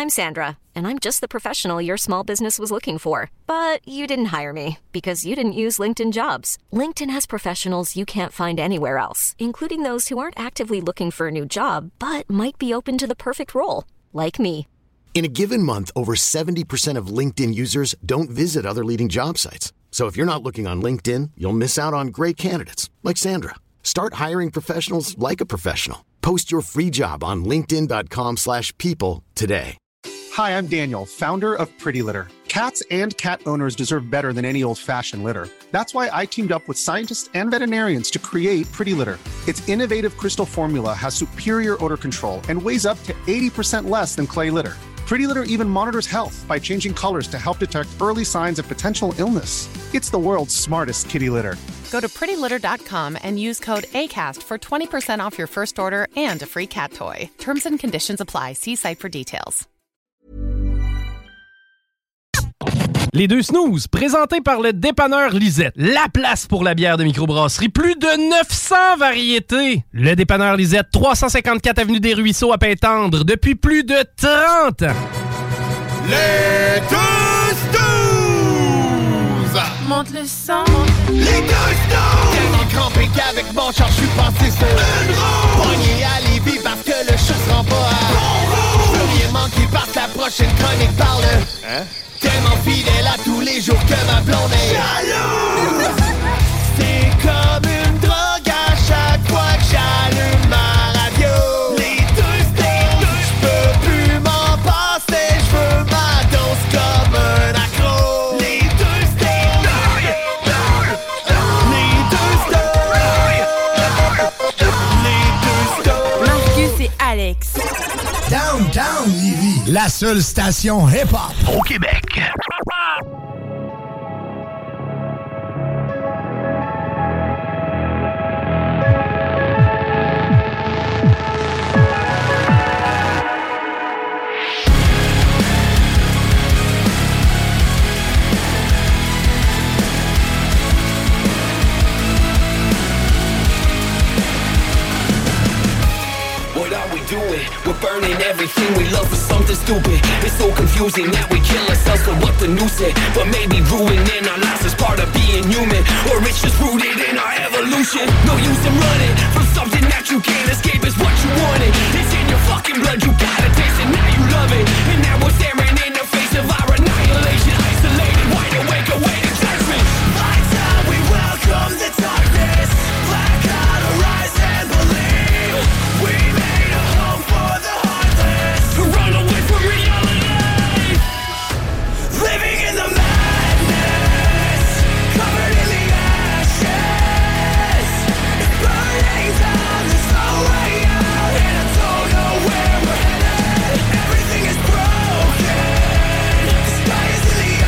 I'm Sandra, and I'm just the professional your small business was looking for. But you didn't hire me because you didn't use LinkedIn Jobs. LinkedIn has professionals you can't find anywhere else, including those who aren't actively looking for a new job, but might be open to the perfect role, like me. In a given month, over 70% of LinkedIn users don't visit other leading job sites. So if you're not looking on LinkedIn, you'll miss out on great candidates like Sandra. Start hiring professionals like a professional. Post your free job on linkedin.com/people today. Hi, I'm Daniel, founder of Pretty Litter. Cats and cat owners deserve better than any old-fashioned litter. That's why I teamed up with scientists and veterinarians to create Pretty Litter. Its innovative crystal formula has superior odor control and weighs up to 80% less than clay litter. Pretty Litter even monitors health by changing colors to help detect early signs of potential illness. It's the world's smartest kitty litter. Go to prettylitter.com and use code ACAST for 20% off your first order and a free cat toy. Terms and conditions apply. See site for details. Les deux snooze, présentés par le dépanneur Lisette. La place pour la bière de microbrasserie. Plus de 900 variétés. Le dépanneur Lisette, 354 Avenue des Ruisseaux à Pintendre, depuis plus de 30 ans. Les deux snooze! Monte le sang. Les deux snooze! Tellement crampé qu'avec mon char, je suis passé sur une roue. Pogné à Lévis parce que le chat se rend pas à bon. Je veux rien manquer parce que la prochaine chronique parle. Hein? Tellement fidèle à tous les jours que ma blonde est jalouse. C'est comme une drogue à chaque fois que j'allume ma radio. Les deux snooze, j'peux plus m'en passer, j'veux ma dose comme un accro. Les deux snooze, les deux snooze, les deux snooze. Marcus et Alex. Downtown Lévis, la seule station hip-hop au Québec. We're burning everything we love for something stupid. It's so confusing that we kill ourselves for what the news said. But maybe ruining our lives is part of being human, or it's just rooted in our evolution. No use in running from something that you can't escape. Is what you wanted. It's in your fucking blood, you gotta taste it, now you love it. And now we're staring in the face of our annihilation. Isolated, wide awake, awaiting judgment. Lights out, we welcome the darkness. Black out, arise and believe. We made a home for the heartless. Run away from reality. Living in the madness. Covered in the ashes. It's burning down, there's no way out. And I don't know where we're headed. Everything is broken. The sky is in the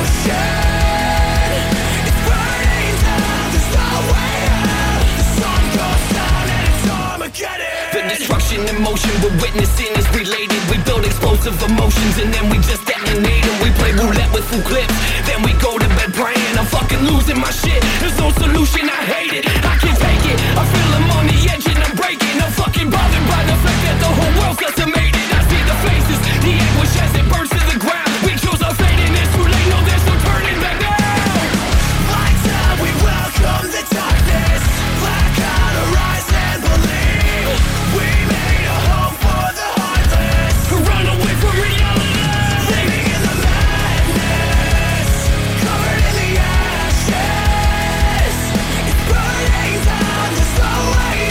ocean. It's burning down, there's no way out. The sun goes down and it's Armageddon. The destruction in motion we're witnessing is related. We build explosive emotions and then we just detonate them. We play roulette with full clips, then we go to bed praying. I'm fucking losing my shit, there's no solution, I hate it. I can't take it, I feel I'm on the edge and I'm breaking. I'm fucking bothered by the fact that the whole world's decimated. I see the faces, the anguish as it burns to the ground. We chose our fate and it's too late, no there's no turning back now. Lights out, we welcome the darkness. Black out, arise and believe. We made a home for the heartless. Run away from reality. Living in the madness. Covered in the ashes. It's burning down, there's no way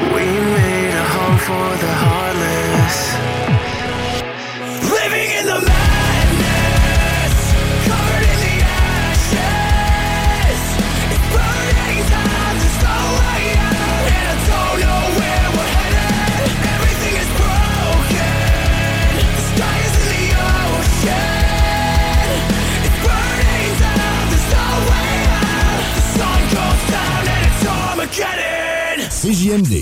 We made a home for the heartless. Living in the madness, covered in the ashes. It's burning down, there's no way out, and I don't know where we're headed. Everything is broken, the sky is in the ocean. It's burning down, there's no way out. The sun goes down and it's Armageddon. CJMD.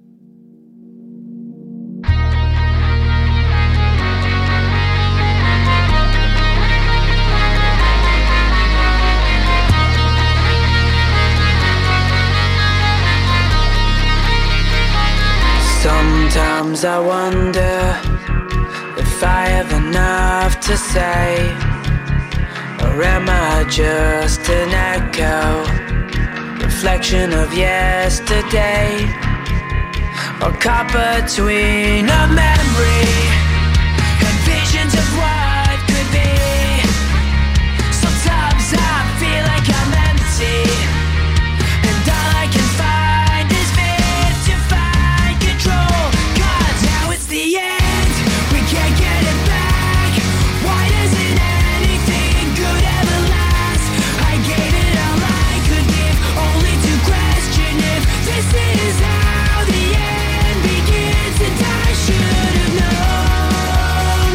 Sometimes I wonder if I have enough to say, or am I just an echo, reflection of yesterday, or caught between a memory and visions of what could be. Sometimes I feel like I'm empty, and all I can find is fear to find control. 'Cause now it's the end, we can't get it back. Why doesn't anything good ever last? I gave it all I could give, only to question if this is how the end begins. And I should have known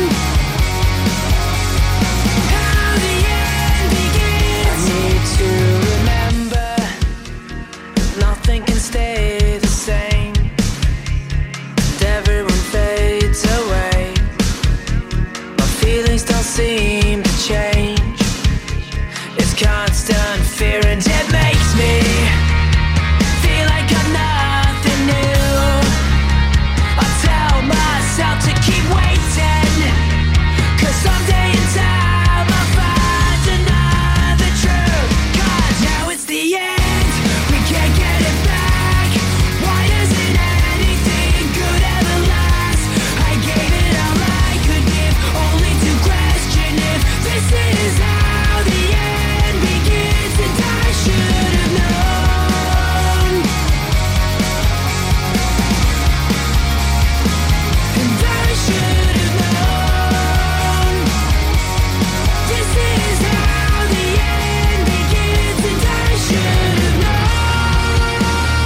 how the end begins. I need to remember nothing can stay the same, and everyone fades away. My feelings don't seem to change. It's constant fear and it makes me feel like I'm nothing new. I tell myself to keep waiting, 'cause someday in time I'll find another truth. 'Cause now it's the end, we can't get it back. Why doesn't anything good ever last? I gave it all I could give, only to question if this is how the end begins. And I should have known, and I should have known. This is how the end begins, and I should have known.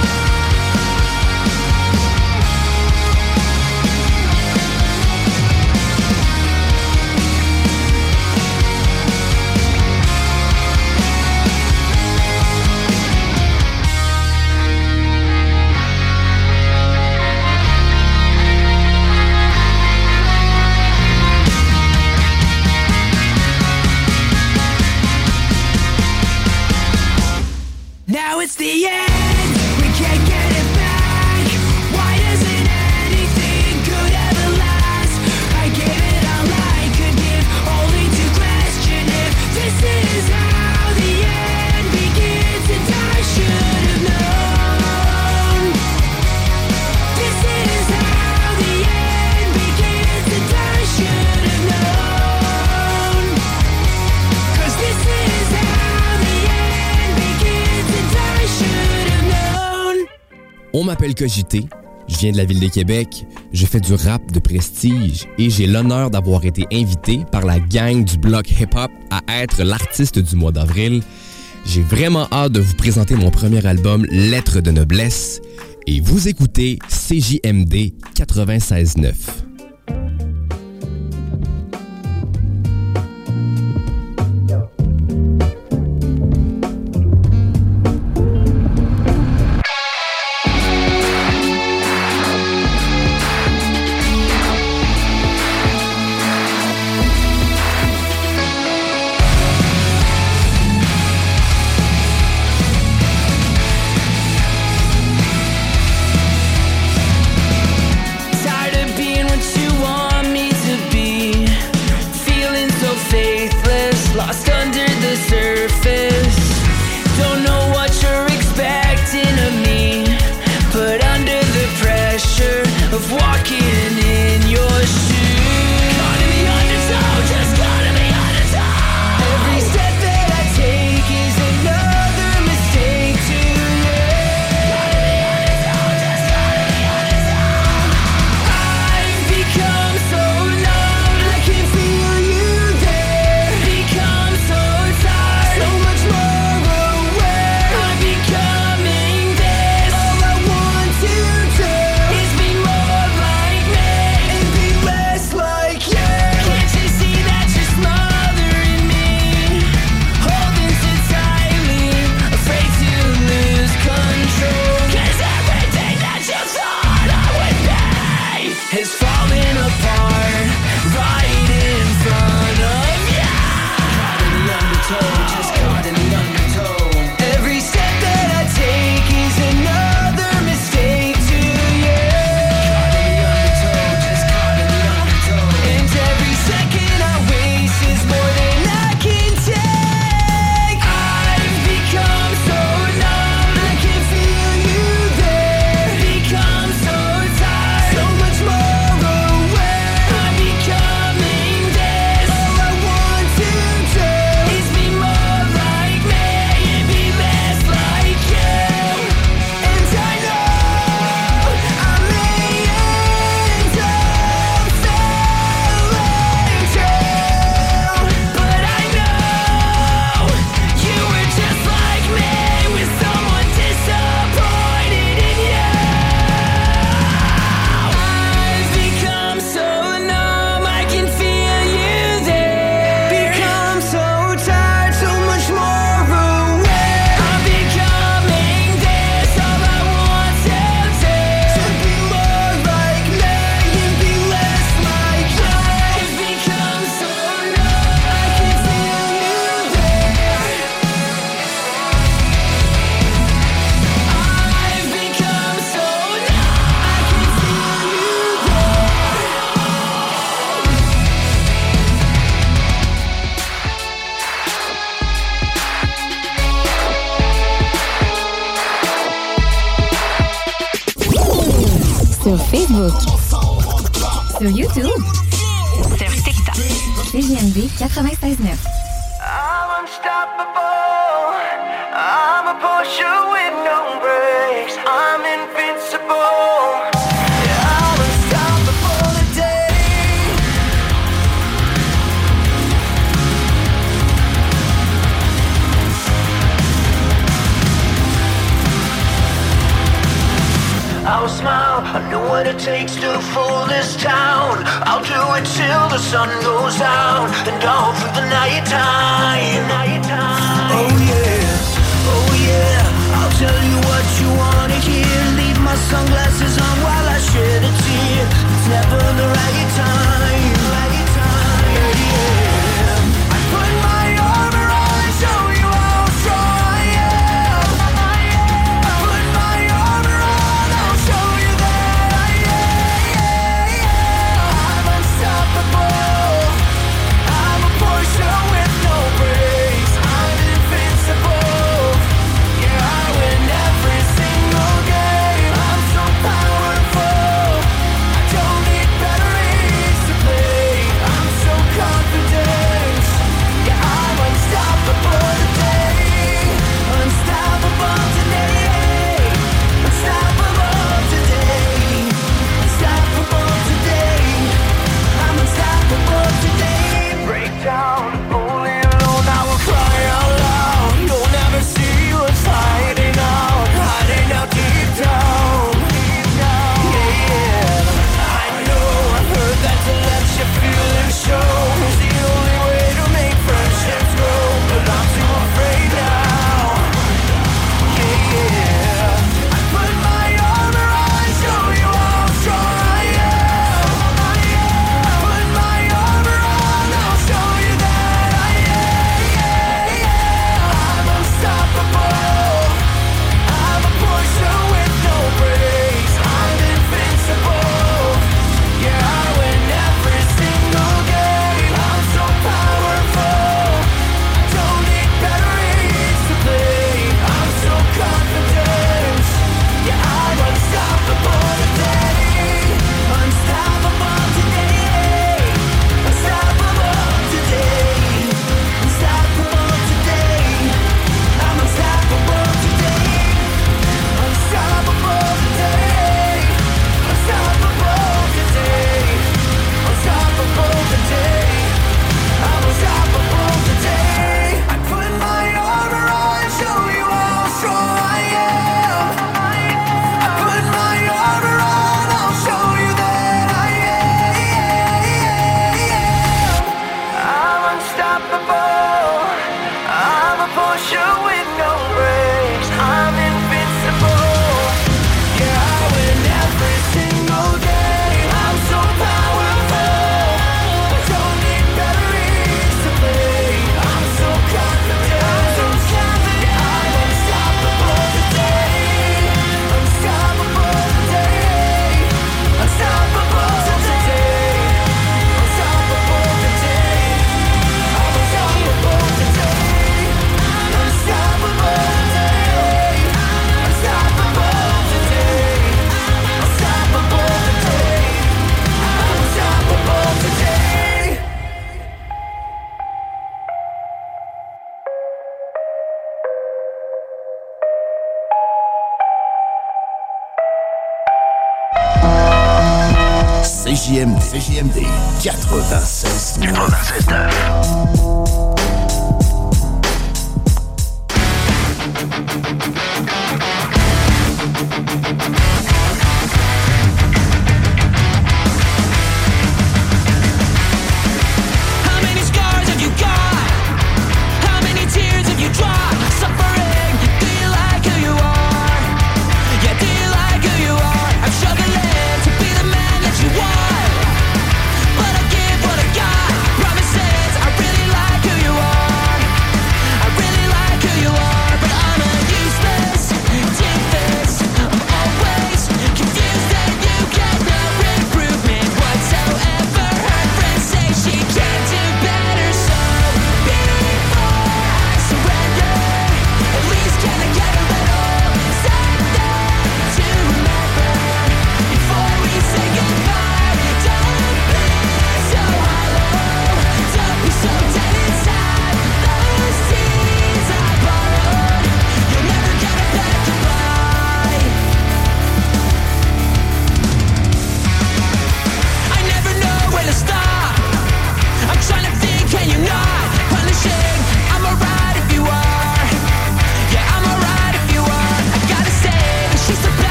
Now it's the end, we can't get it back. Why doesn't anything good ever last? I gave it all I could give, only to question if this is how the end begins. And I should have known, this is how the end begins. And I should have known, 'cause this is how the end begins. And I should have known. On m'appelle Cogité, je viens de la ville de Québec, je fais du rap de prestige et j'ai l'honneur d'avoir été invité par la gang du bloc hip-hop à être l'artiste du mois d'avril. J'ai vraiment hâte de vous présenter mon premier album, Lettres de noblesse, et vous écoutez CJMD 96.9. Tired of being what you want me to be, feeling so faithless, lost under the surface. Don't know what you're expecting of me, but under the pressure of walking in your shoes. Caught in the undertow, just caught in the undertow. Every step that I take is another mistake to make. Caught in the undertow, just caught in the Sur Facebook. Sur YouTube. Sur TikTok. CJMD 96.9. I'm unstoppable. I'm a Porsche with no brakes. I'm invincible. Yeah, I'm unstoppable today. I'll smile. I know what it takes to fool this town. I'll do it till the sun goes down and all through the night time. Oh yeah, oh yeah. I'll tell you what you wanna hear. Leave my sunglasses on while I shed a tear. It's never the right time. Yeah, yeah. I put my armor on and show you how strong I am. I put my armor on, I'll show you that I am. I'm unstoppable. I'm a Porsche with no brakes. I'm invincible. Yeah, I win every single game. I'm so powerful. I don't need batteries to play. I'm so confident. Yeah, I'm unstoppable today. Unstoppable today. Unstoppable today. Unstoppable today. I'm unstoppable today. Break down, only alone I will cry out loud. You'll never see what's hiding out deep down. Yeah, yeah. I know, I've heard that to let your feelings show is the only way to make friendships grow. But I'm too afraid now. Yeah, yeah. I put my armor on, show you how strong I am. I put my armor on, I'll show you that I am. I'm unstoppable. I'm a Porsche with no brakes. I'm invincible. Yeah, I win every single game. I'm so powerful. I don't need batteries to play. I'm so confident. Yeah, I'm unstoppable today. Unstoppable today. Unstoppable today. Unstoppable today. I'm unstoppable today. Unstoppable today. Unstoppable today. Unstoppable today. I'm unstoppable today. I put my armor on, show you how strong I am. I put my armor on, I'll show you that I am. I'm unstoppable. I'm a Porsche with no brakes. I'm invincible. Yeah, I win every single game. I'm so powerful. I don't need batteries to play. I'm so confident. Yeah, I'm unstoppable today. Unstoppable today. Unstoppable today. Unstoppable today. I'm unstoppable today. Unstoppable today. Unstoppable today. Unstoppable today. Unstoppable today. CJMD 96.9. How many scars have you got? How many tears have you dropped? Suffering, do you like who you are? Yeah, do you like who you are? I'm struggling to be the man that you want, but I give what I got. Promises I really like.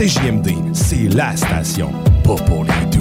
CJMD, c'est la station, pas pour les doux.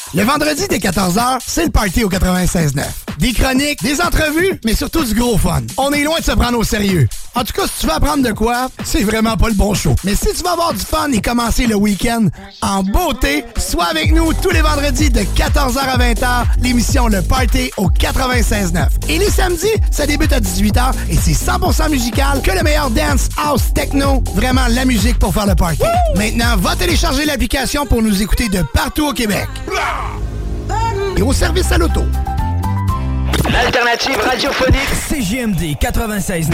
Le vendredi dès 14h, c'est le party au 96.9. Des chroniques, des entrevues, mais surtout du gros fun. On est loin de se prendre au sérieux. En tout cas, si tu veux apprendre de quoi, c'est vraiment pas le bon show. Mais si tu veux avoir du fun et commencer le week-end en beauté, sois avec nous tous les vendredis de 14h à 20h, l'émission Le Party au 96.9. Et les samedis, ça débute à 18h et c'est 100% musical que le meilleur dance, house, techno. Vraiment la musique pour faire le party. Maintenant, va télécharger l'application pour nous écouter de partout au Québec. Et au service à l'auto. L'alternative radiophonique CJMD 96.9.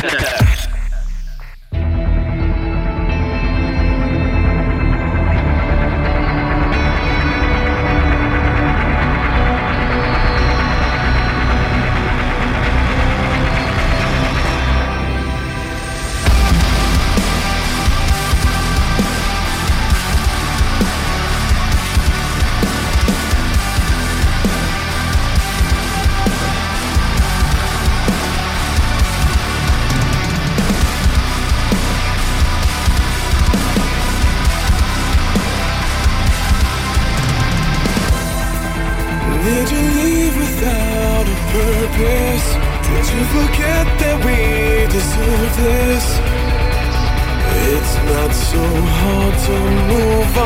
Did you leave without a purpose? Did you forget that we deserve this? It's not so hard to move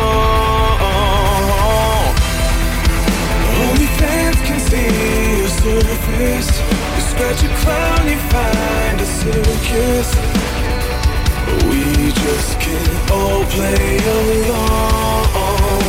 on. Only fans can see your surface. You scratch a clown, you find a circus. We just can't all play along.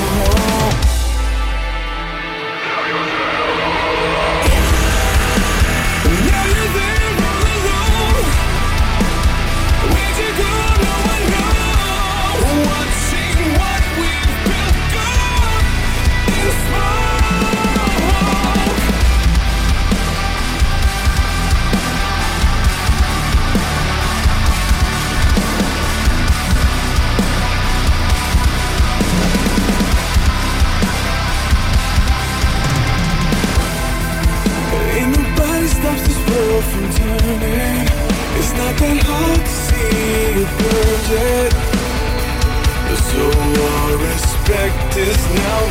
From turning, it's not that hard to see you burned it. So our respect is now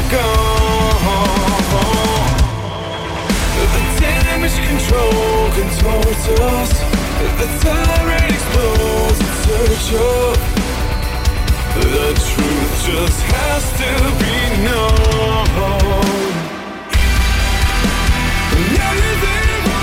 gone. The damage control contorts us. The tyrant explodes in search of. The truth just has to be known. Now you're there.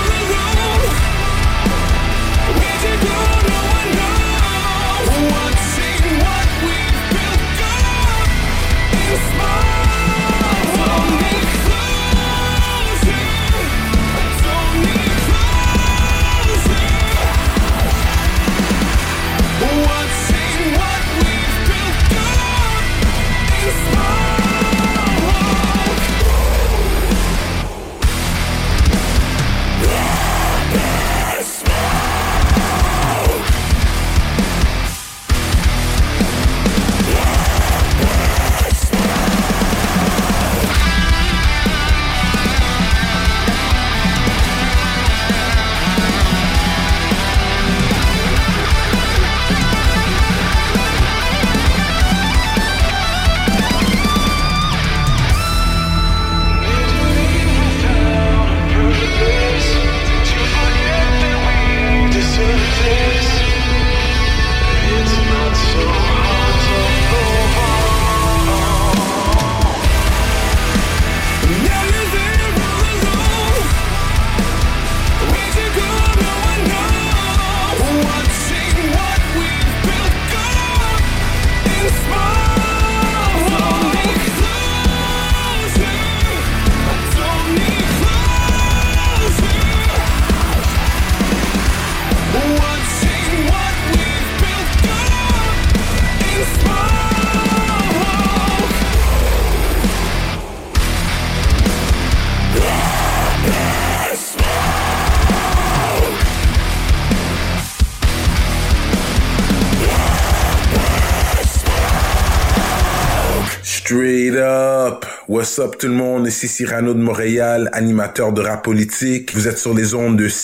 Straight up! What's up tout le monde? Ici Cyrano de Montréal, animateur de rap politique. Vous êtes sur les ondes de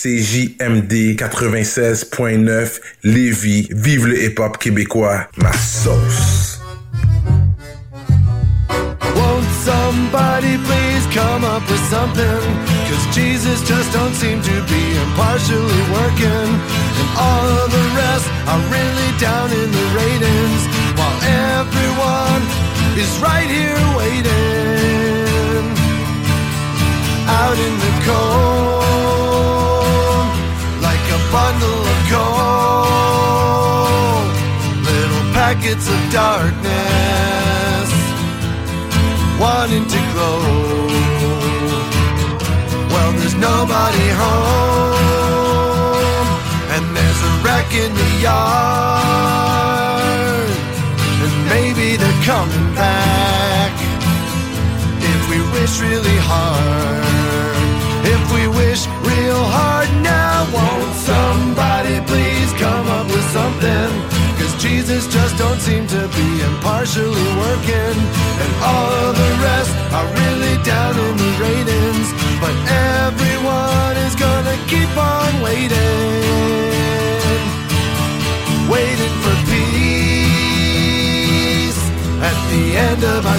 CJMD 96.9 Lévis. Vive le hip-hop québécois. Ma sauce! Won't somebody please come with something, 'cause Jesus just don't seem to be impartially working. And all of the rest are really down in the ratings, while everyone is right here waiting out in the cold, like a bundle of coal, little packets of darkness wanting to glow. Well, there's nobody home, and there's a wreck in the yard, and maybe they're coming back if we wish really hard. If we wish real hard now, won't somebody please come up with something? 'Cause Jesus just don't seem to be impartially working, and all of the rest are really down in the ratings, but everyone is gonna keep on waiting, waiting for peace at the end of our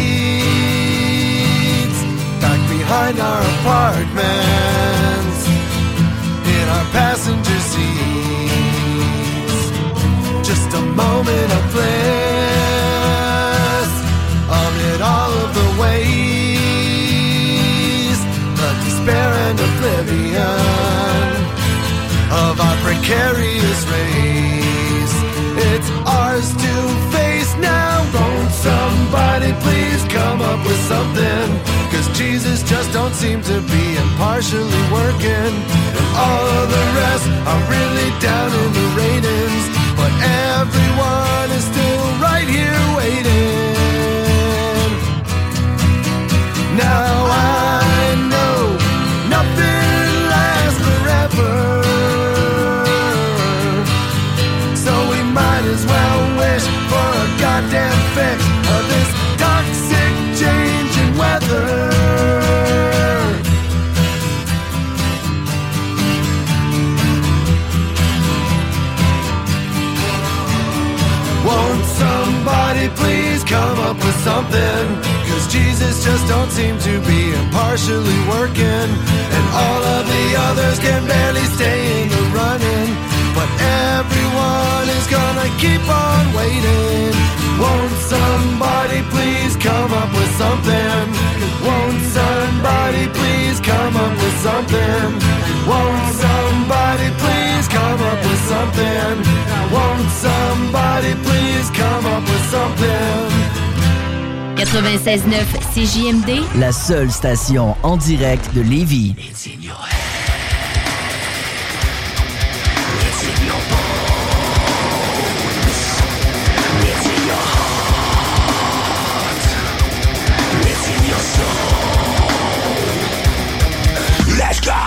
streets, back behind our apartments, in our passenger seats. Just a moment of bliss amid all of the waste, the despair and oblivion of our precarious race. It's ours to face now. Won't somebody please come up with something? 'Cause Jesus just don't seem to be impartially working, and all of the rest are really down in the ratings, but everyone is still right here waiting. Now I know nothing lasts forever, so we might as well wish for a goddamn fix of this toxic change in weather. Won't somebody please come up with something? 'Cause Jesus just don't seem to be impartially working, and all of the others can barely stay in the running, but everyone is gonna keep on waiting. Won't somebody please come up with something? Won't somebody please come up with something? Won't somebody please come up with something? Won't somebody please come up with something? 96.9 CJMD, la seule station en direct de Lévis. Let's go!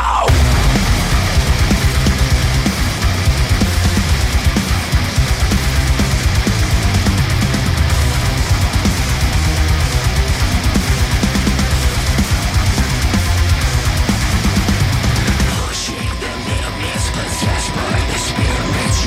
Pushing the limits, possessed by the spirit.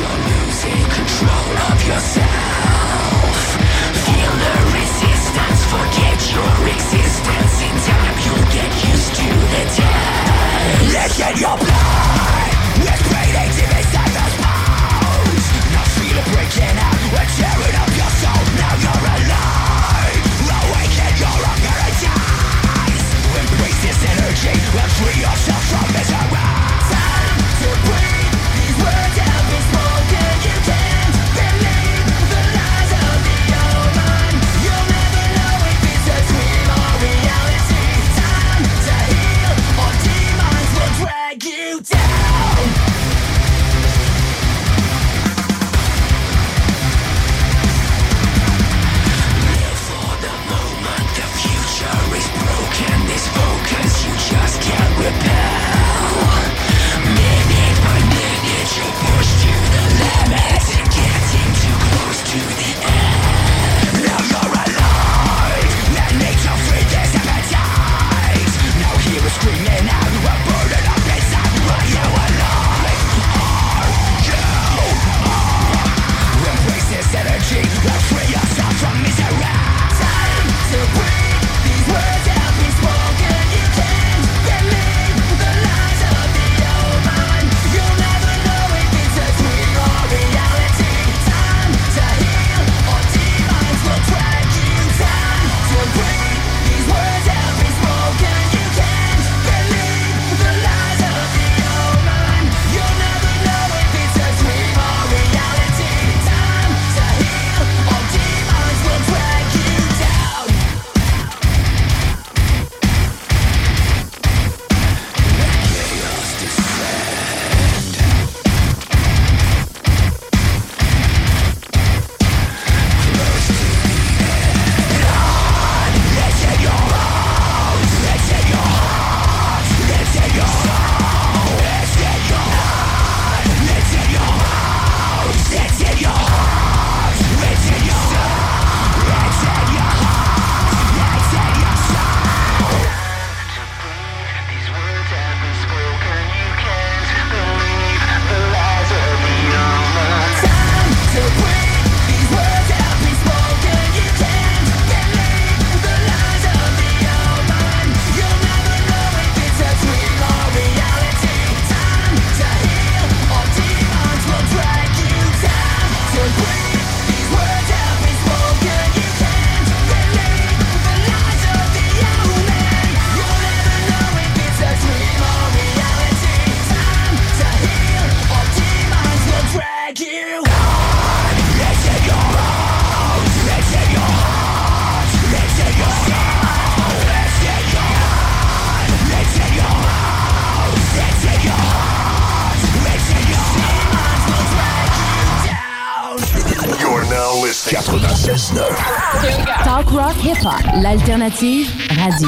96.9. Talk rock hip-hop, l'alternative radio.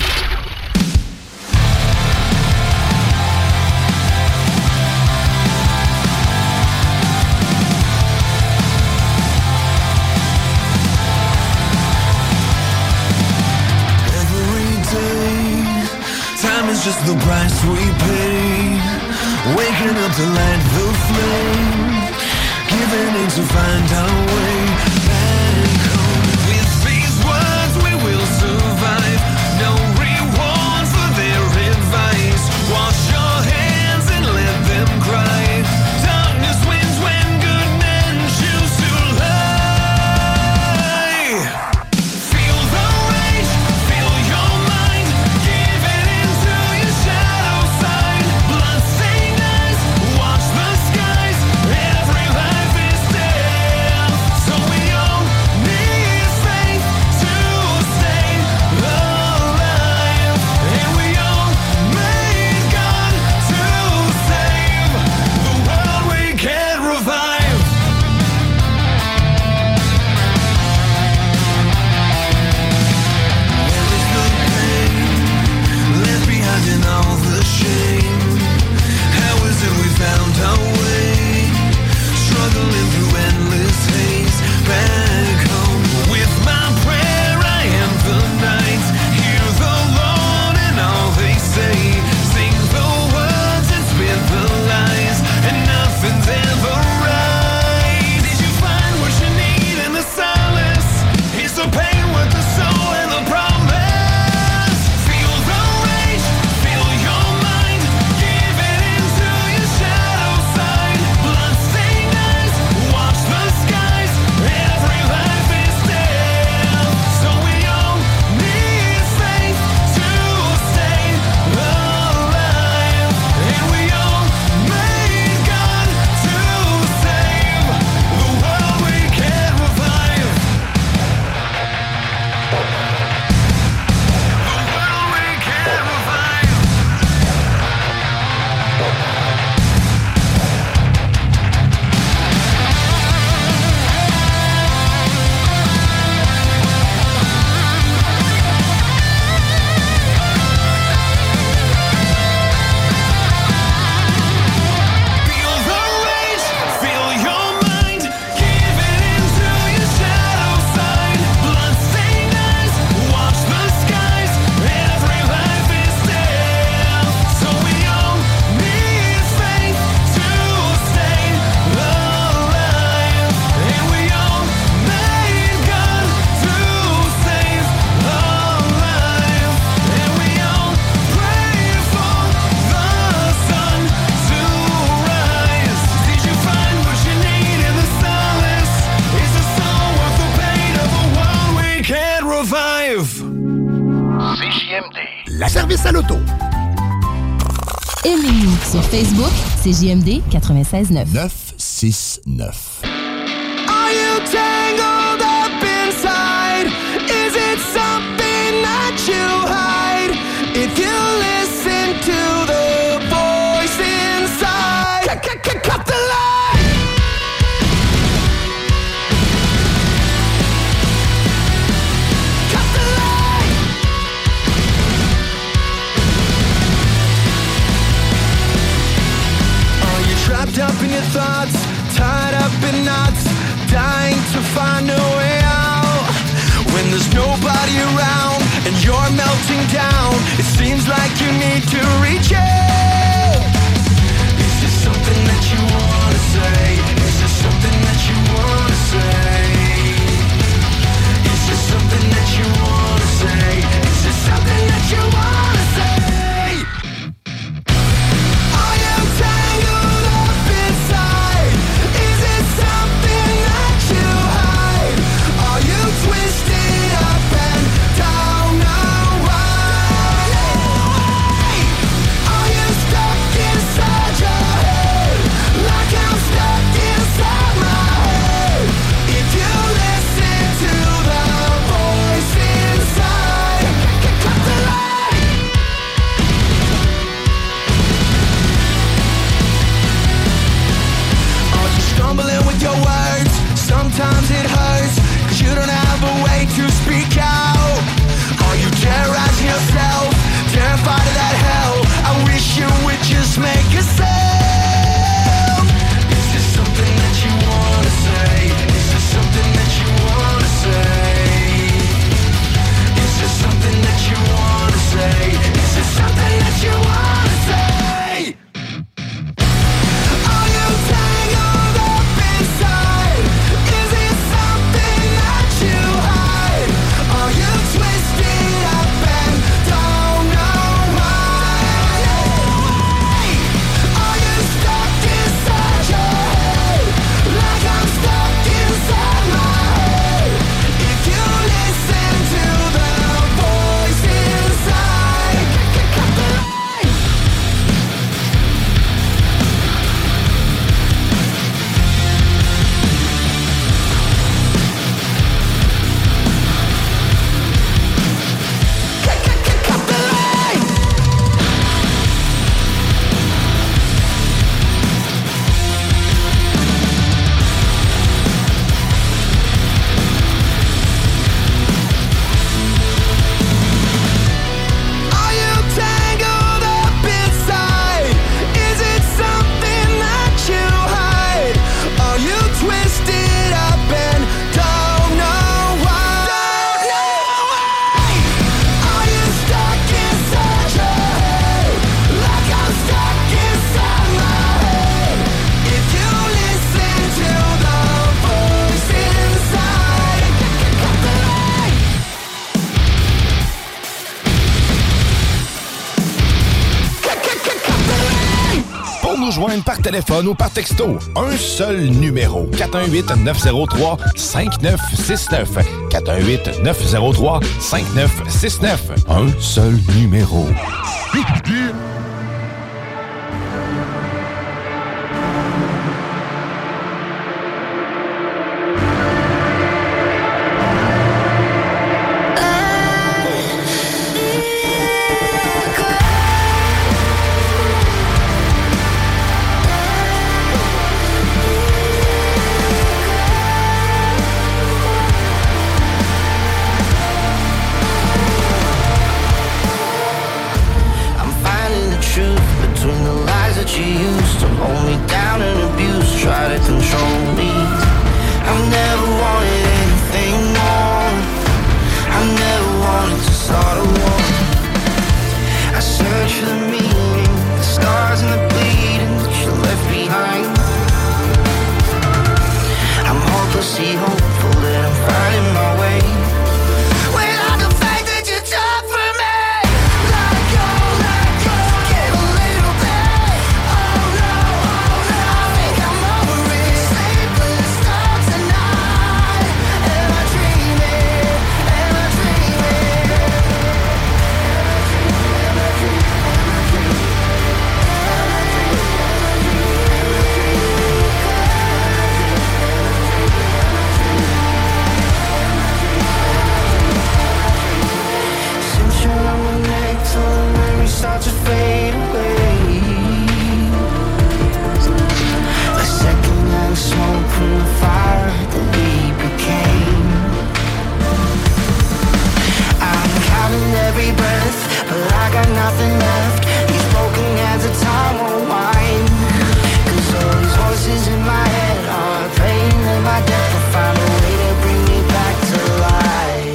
Time is just the price we pay. Waking up to light the flame, giving in to find our way back home. With these words we will survive. No reward for their advice. Wash your hands and let them cry. Darkness wins when good men choose to lie. Feel the rage, feel your mind. Give it into your shadow side. Bloodstained eyes, watch the skies. Every life is death, so we all need faith to stay alive. And we all made God to save the world we can't revive. Where is the pain left behind in all the shame? How is it we found our way? Struggling through endless haze. Back home with my prayer I am the night. Hear the Lord and all they say. Sing the words and spit the lies. And nothing's ever right. Did you find what you need in the solace? Is the pain worth the soul and the promise? Feel the rage, feel your mind. Give it into your shadow side. Bloodstained eyes, watch the skies. Every life is death, so we all need faith to stay alive. And we all made God to save the world we can't revive. The world we can't revive. Feel the rage, feel your mind. Give it into your shadow side. Bloodstained eyes, watch the skies. Every life is death, so we all need faith to stay alive. And we all made God to save alive. And we all pray for the sun to rise. Did you find what you need in the solace? Is the soul worth the pain of a world we can't revive? CJMD. La service à l'auto. Aimez-nous sur Facebook, CJMD 96.9. 969. Are you tangled up inside? Is it something that you hide? If you listen to the voice inside, cut the line. Cut the line. Are you trapped up in your thoughts, tied up in knots, dying to find a way out? When there's nobody around and you're melting down, it seems like you need to reach out. Is there something that you wanna say? Is there something that you wanna say? Is there something that you wanna say? Is there something that you wanna say? Are you tangled up inside? Is it something that you hide? Are you twisted up and down the way? joindre par téléphone ou par texto. Un seul numéro. 418-903-5969. 418-903-5969. Un seul numéro. You used to hold me down and abuse, try to control me. I've never wanted anything more. I never wanted to start a war. I search for the meaning, the scars and the bleeding that you left behind. I'm hopelessly hopeful that I'm finding my way. Without the fact that you took from me. Let go, give a little bit. Start to fade away. A second-hand smoke from the fire that we became. I'm counting every breath, but I got nothing left. These broken hands of time won't wind. 'Cause all these voices in my head are praying that my death will find a way to bring me back to life.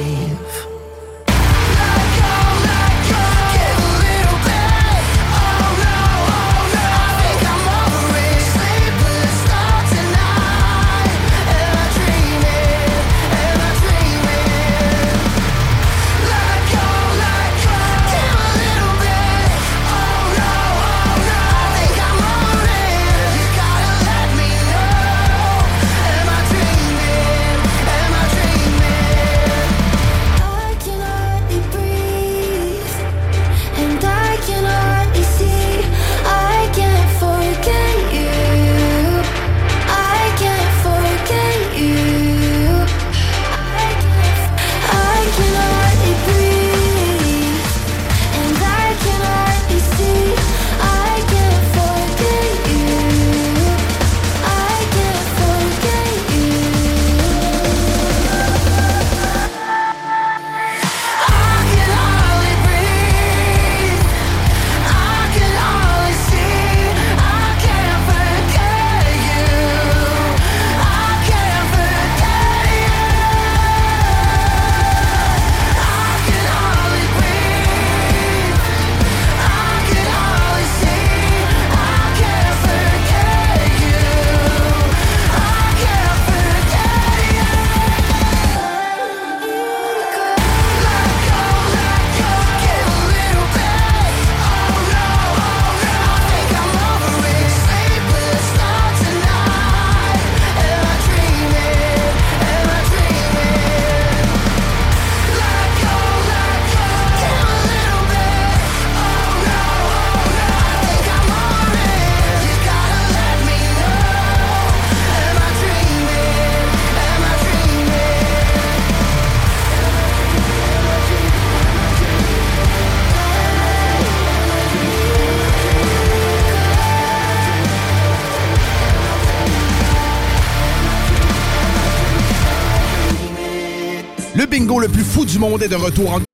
Le bingo le plus fou du monde est de retour en...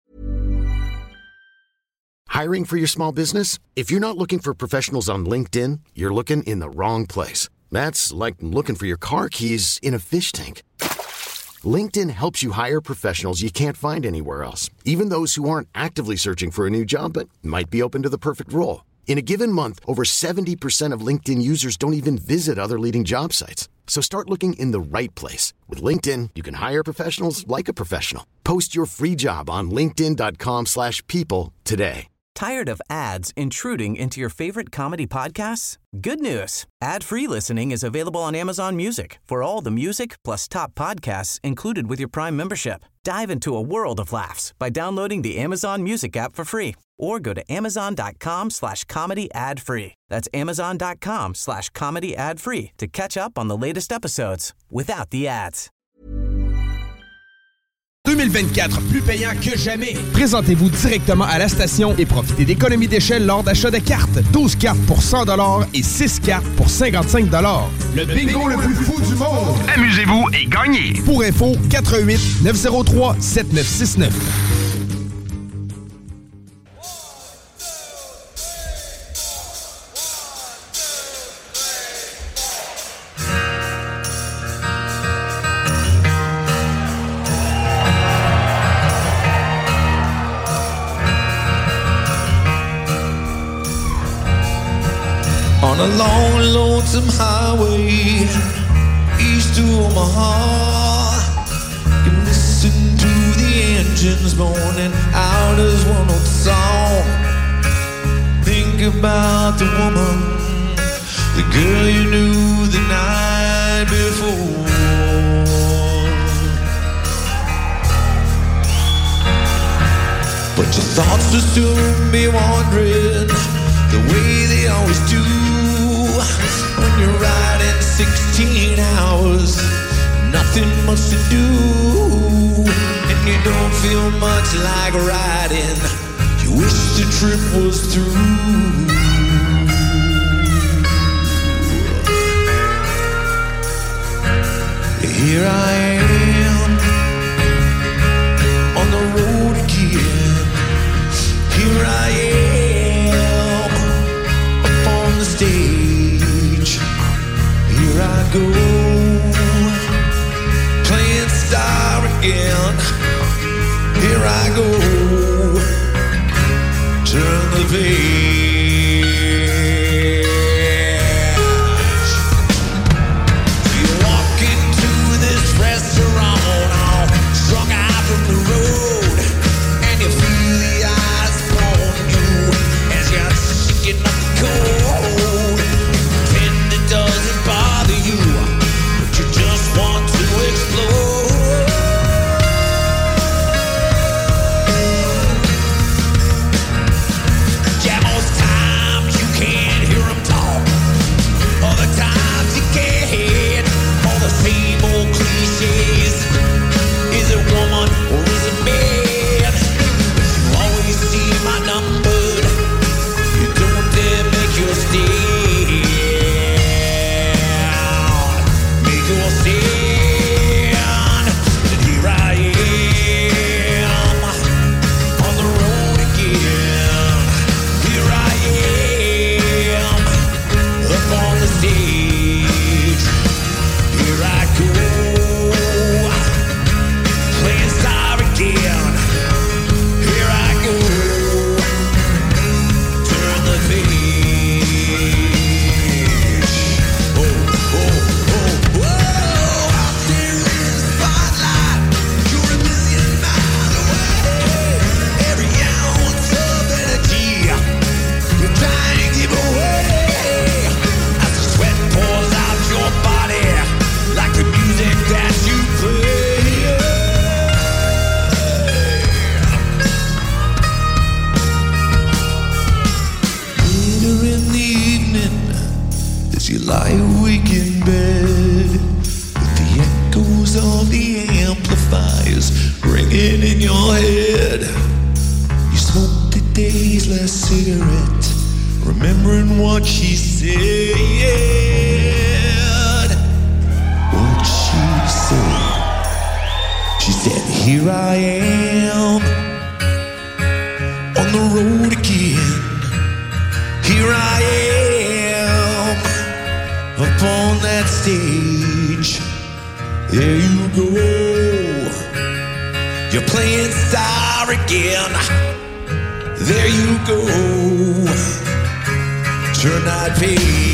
Hiring for your small business? If you're not looking for professionals on LinkedIn, you're looking in the wrong place. That's like looking for your car keys in a fish tank. LinkedIn helps you hire professionals you can't find anywhere else, even those who aren't actively searching for a new job but might be open to the perfect role. In a given month, over 70% of LinkedIn users don't even visit other leading job sites. So start looking in the right place. With LinkedIn, you can hire professionals like a professional. Post your free job on linkedin.com/people today. Tired of ads intruding into your favorite comedy podcasts? Good news. Ad-free listening is available on Amazon Music for all the music plus top podcasts included with your Prime membership. Dive into a world of laughs by downloading the Amazon Music app for free or go to amazon.com/comedy ad-free. That's amazon.com/comedy ad-free to catch up on the latest episodes without the ads. 2024, plus payant que jamais. Présentez-vous directement à la station et profitez d'économies d'échelle lors d'achat de cartes. 12 cartes pour 100$ et 6 cartes pour 55$. Le bingo le plus fou du monde. Amusez-vous et gagnez. Pour info, 88 903 7969. On a long, lonesome highway east to Omaha, you listen to the engines moaning out as one old song. Think about the woman, the girl you knew the night before. But your thoughts will soon be wandering the way they always do. When you're riding 16 hours, nothing much to do, and you don't feel much like riding. You wish the trip was through. Here I am on the road again. Here I am up on the stage. Here I go, playing star again. Here I go, turn the page. You walk into this restaurant all strung out from the road, and you feel the eyes upon you as you're shaking up the cold. Pretend it doesn't bother you, but you just want to explode. Yeah, most times you can't hear them talk, other times you can't. All the same old cliches. Is it woman or is it man? You always see my number. You don't dare make your stand. Make your stand. And here I am on the road again. Here I am up on the stage. Here I go, playing star again. Here I go, turn the page. Oh, oh, oh, whoa. Out there in the spotlight, you're a million miles away. Every ounce of energy you're trying to give away. As the sweat pours out your body like the music that you play. Later in the evening, as you lie awake in bed, with the echoes of the amplifiers ringing in your head, you smoke the day's last cigarette, remembering what she said. What she said? She said, here I am on the road again. Here I am up on that stage. There you go, you're playing star again. There you go, turn that page.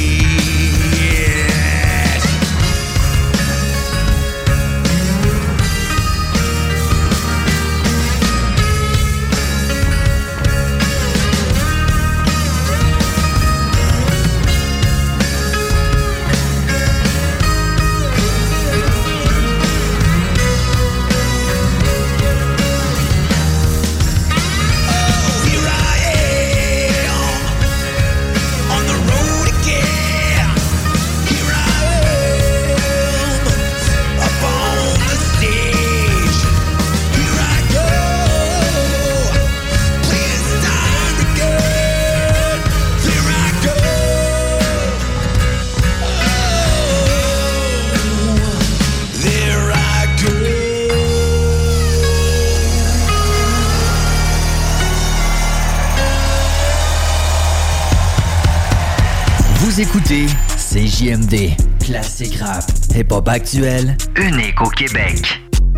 Vous écoutez CJMD, classique rap, hip-hop actuel, unique au Québec.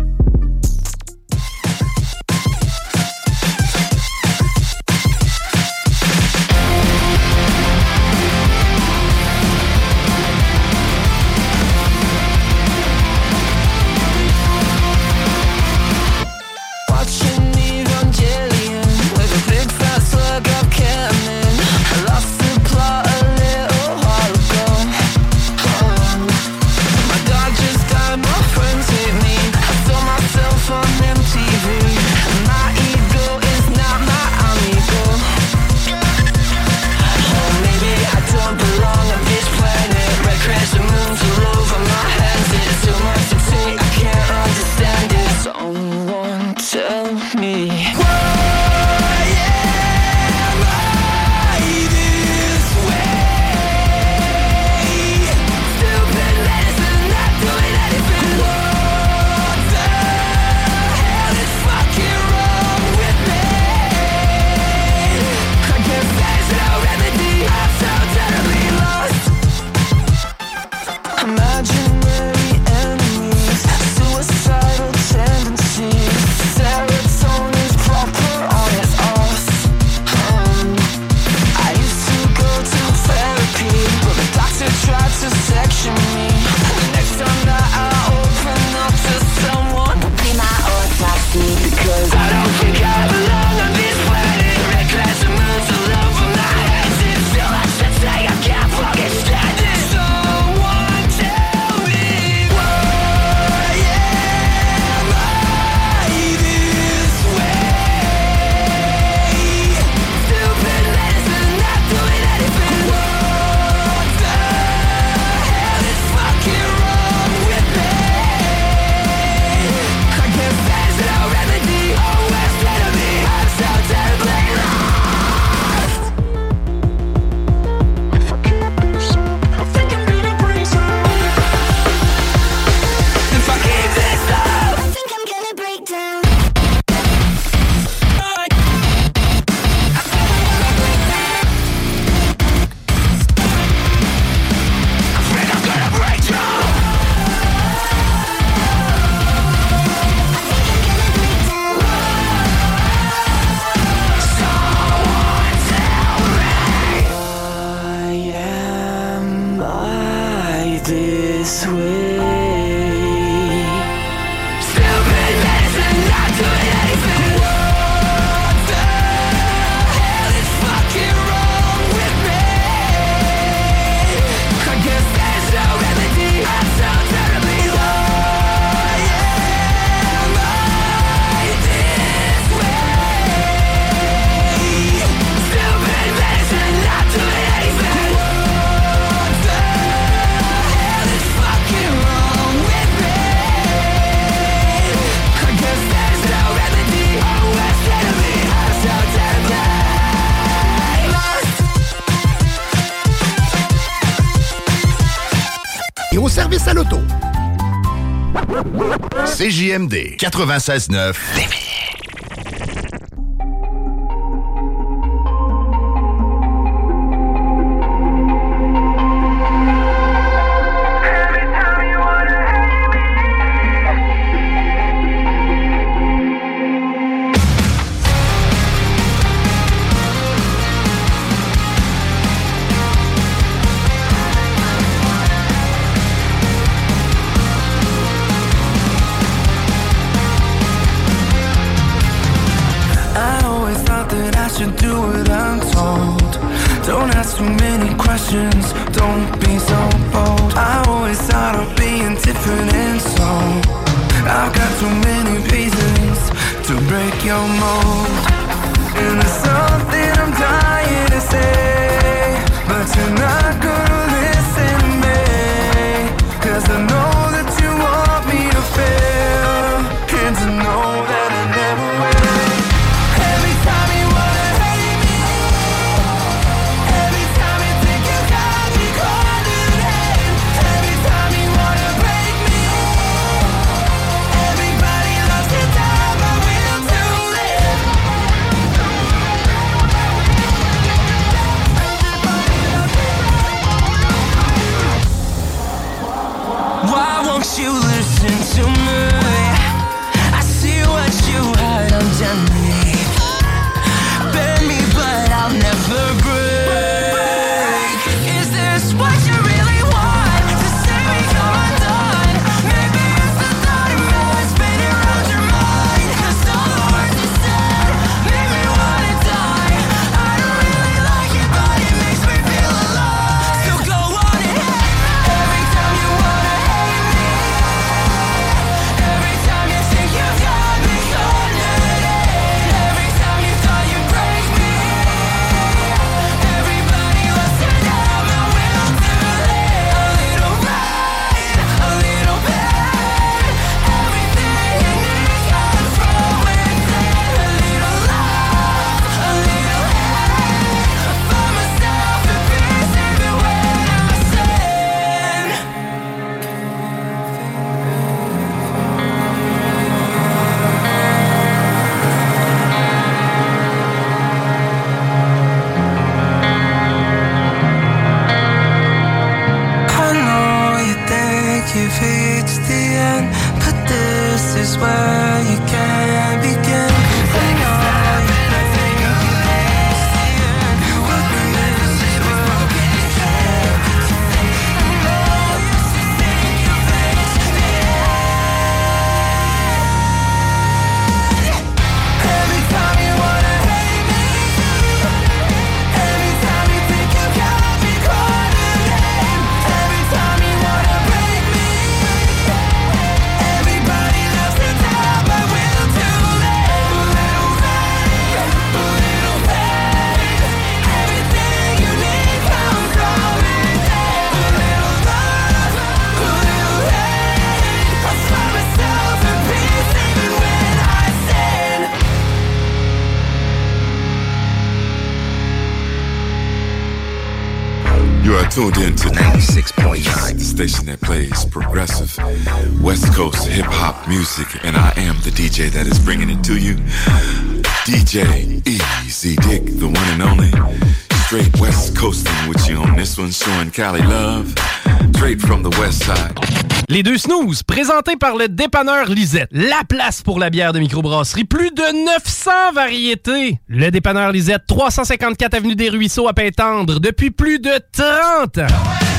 Service à l'auto. CJMD 96.9 Lévis. is where you can begin. Think all you think of is the end. You will be this is broken. You can't pretend. I know you think your face is the end. Every time you wanna hate me, every time you think you got me cornered, every time you wanna break me, everybody loves to tell my will too late. A little vague, everything you need comes from within. A little love, a little hate. I find myself in peace even when I sin. You are tuned in to 96.9, the station that plays progressive West Coast hip-hop music, and I am the DJ that is bringing it to you. DJ Easy Dick, the one and only. Straight West Coasting with you on this one, showing Cali love. Straight from the West Side. Les deux snooze, présentés par le dépanneur Lisette. La place pour la bière de microbrasserie. Plus de 900 variétés. Le dépanneur Lisette, 354 avenue des Ruisseaux à Pintendre, depuis plus de 30 ans.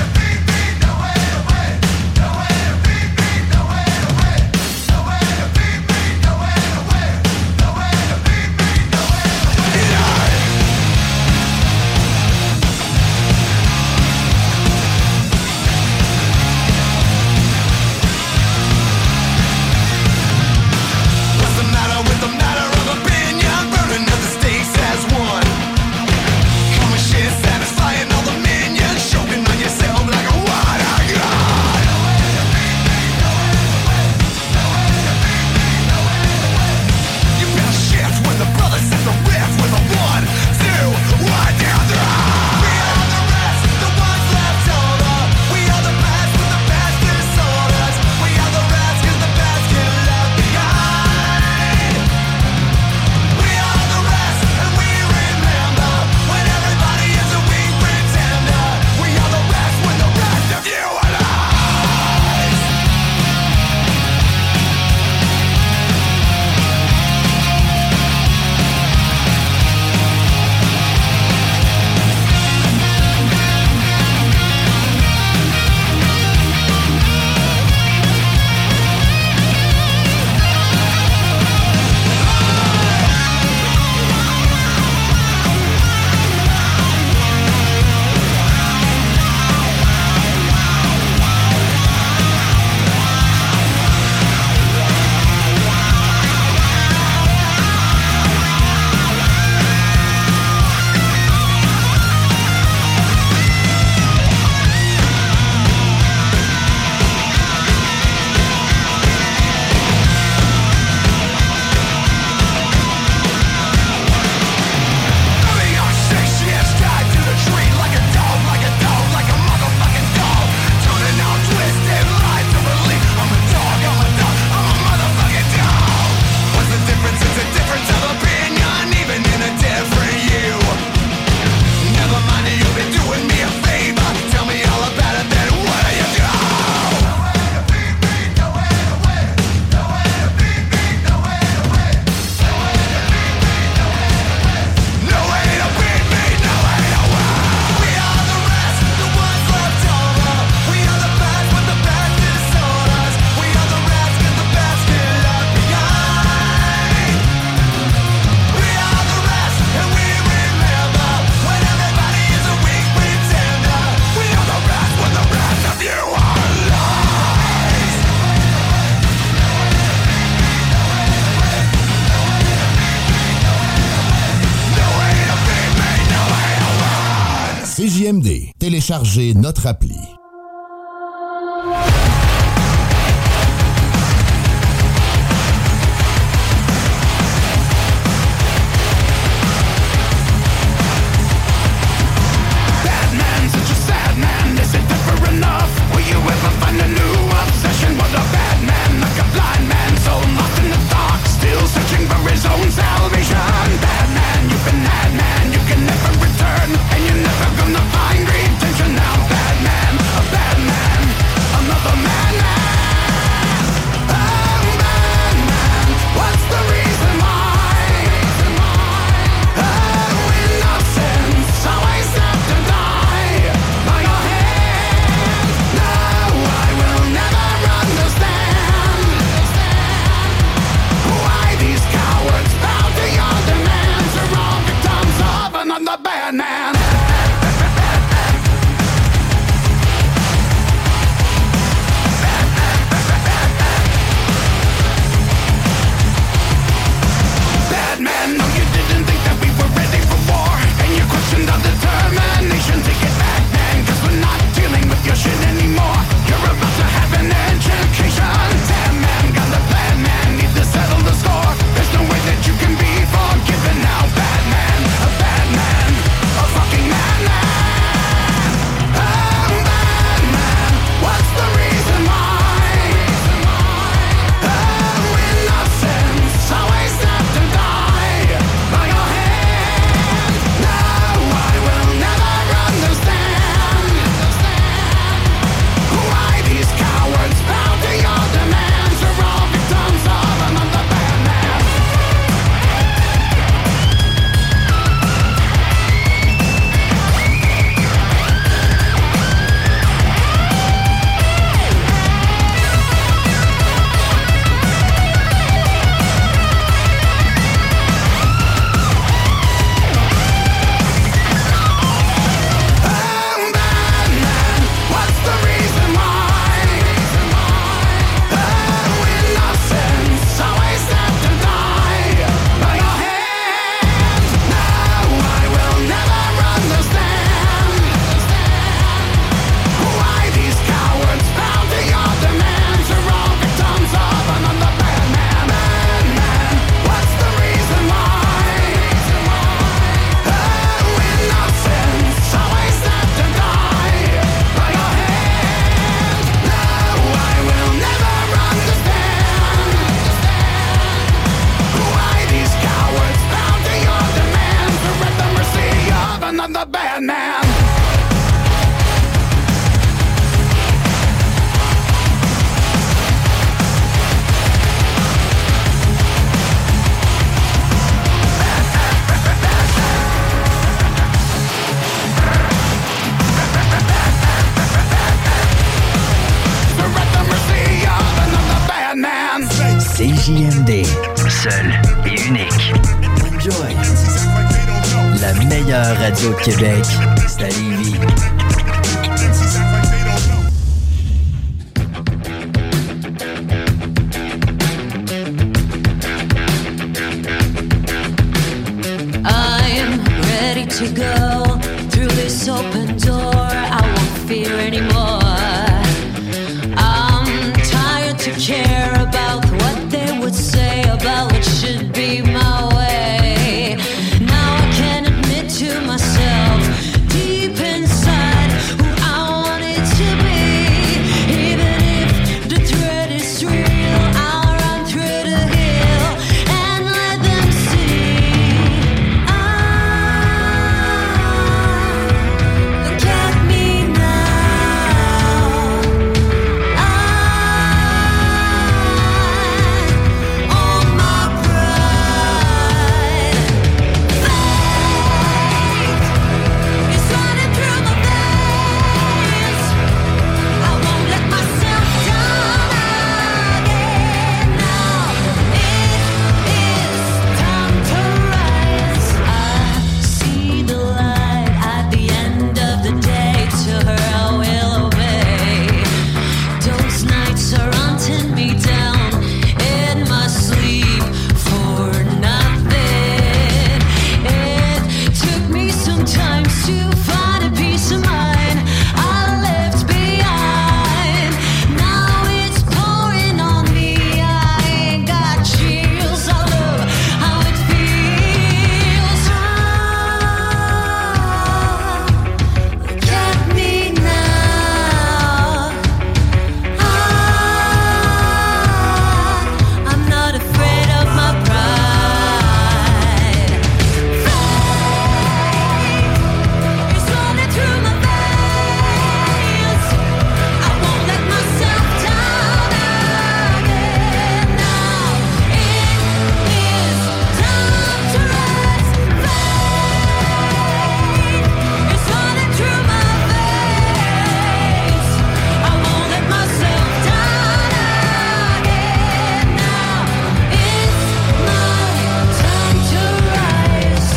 CJMD. Téléchargez notre appli. Salvation. Bad man, you've been had man, you can never return, and you're never gonna find redemption now. Bad man, another bad man. CJMD, seul et unique. Enjoy. La meilleure radio de Québec, c'est à Lévis. I'm ready to go through this open door. I won't fear anymore. I'm tired to care about what they would say about what should be my way. Now I can admit to myself deep inside who I wanted to be. Even if the threat is real, I'll run through the hill and let them see. Look at me now. On my pride, faith is running through my veins. I won't let myself down again. Now it is time to rise. I see the light at the end of the day. To her I will obey. Those nights are hunting me down in my sleep for nothing. It took me some time to find a peace of mind I left behind. Now it's pouring on me. I ain't got chills. I love how it feels. Look at me now. I'm not afraid of my pride. Faith is running through my veins. I won't let myself down again. Now it is time to rise. Faith is running through my veins. I won't let myself down again. Now it's my time to rise.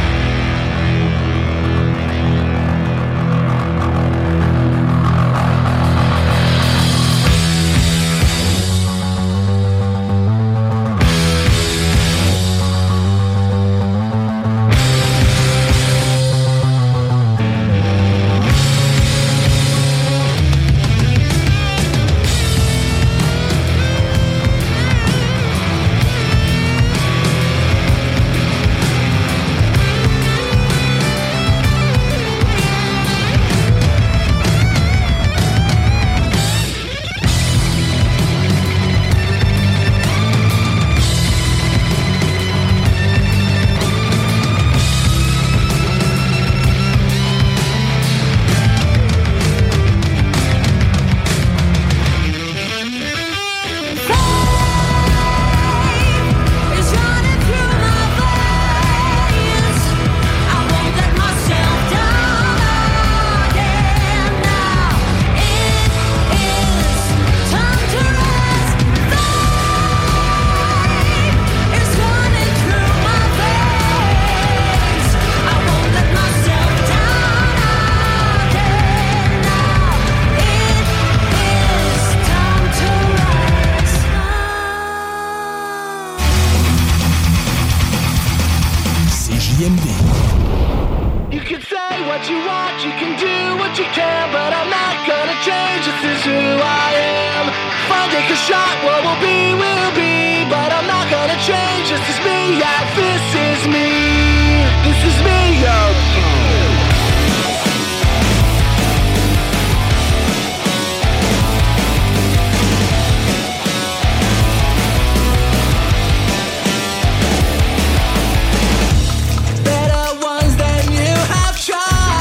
It's running through my veins. I won't let myself down again. Now it is time to rise. Faith is running through my veins. I won't let myself down again. Now it is time to rise. CJMD. You can say what you want, you can do what you can, but I'm not gonna change. This is who I am. If I take a shot, what will be, but I'm not gonna change. This is me, yeah, this is me. This is me, yo. Better ones than you have tried.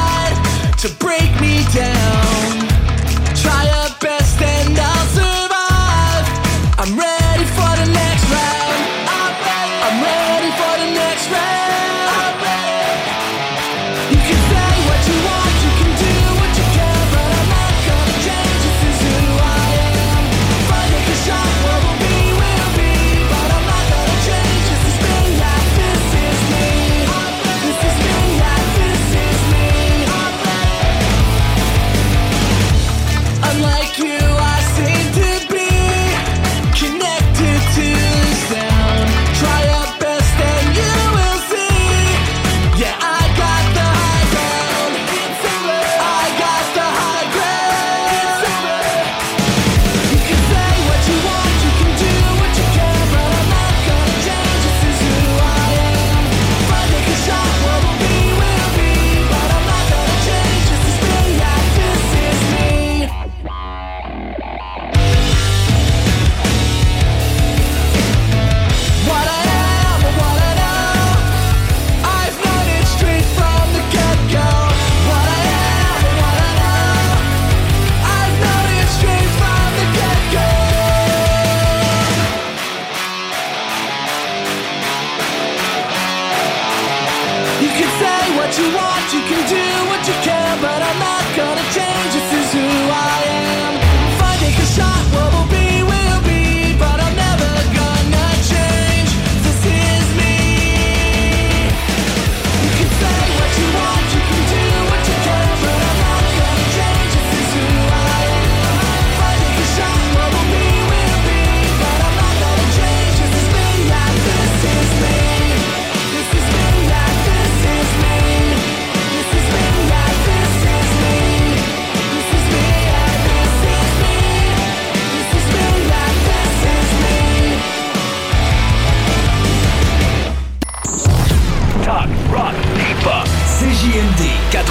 CJMD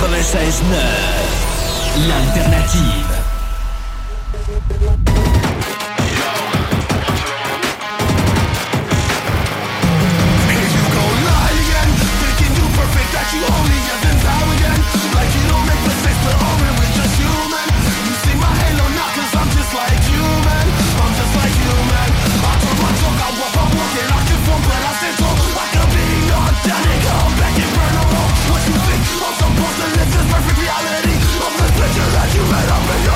96.9, l'alternative. Perfect reality of the picture that you made of me.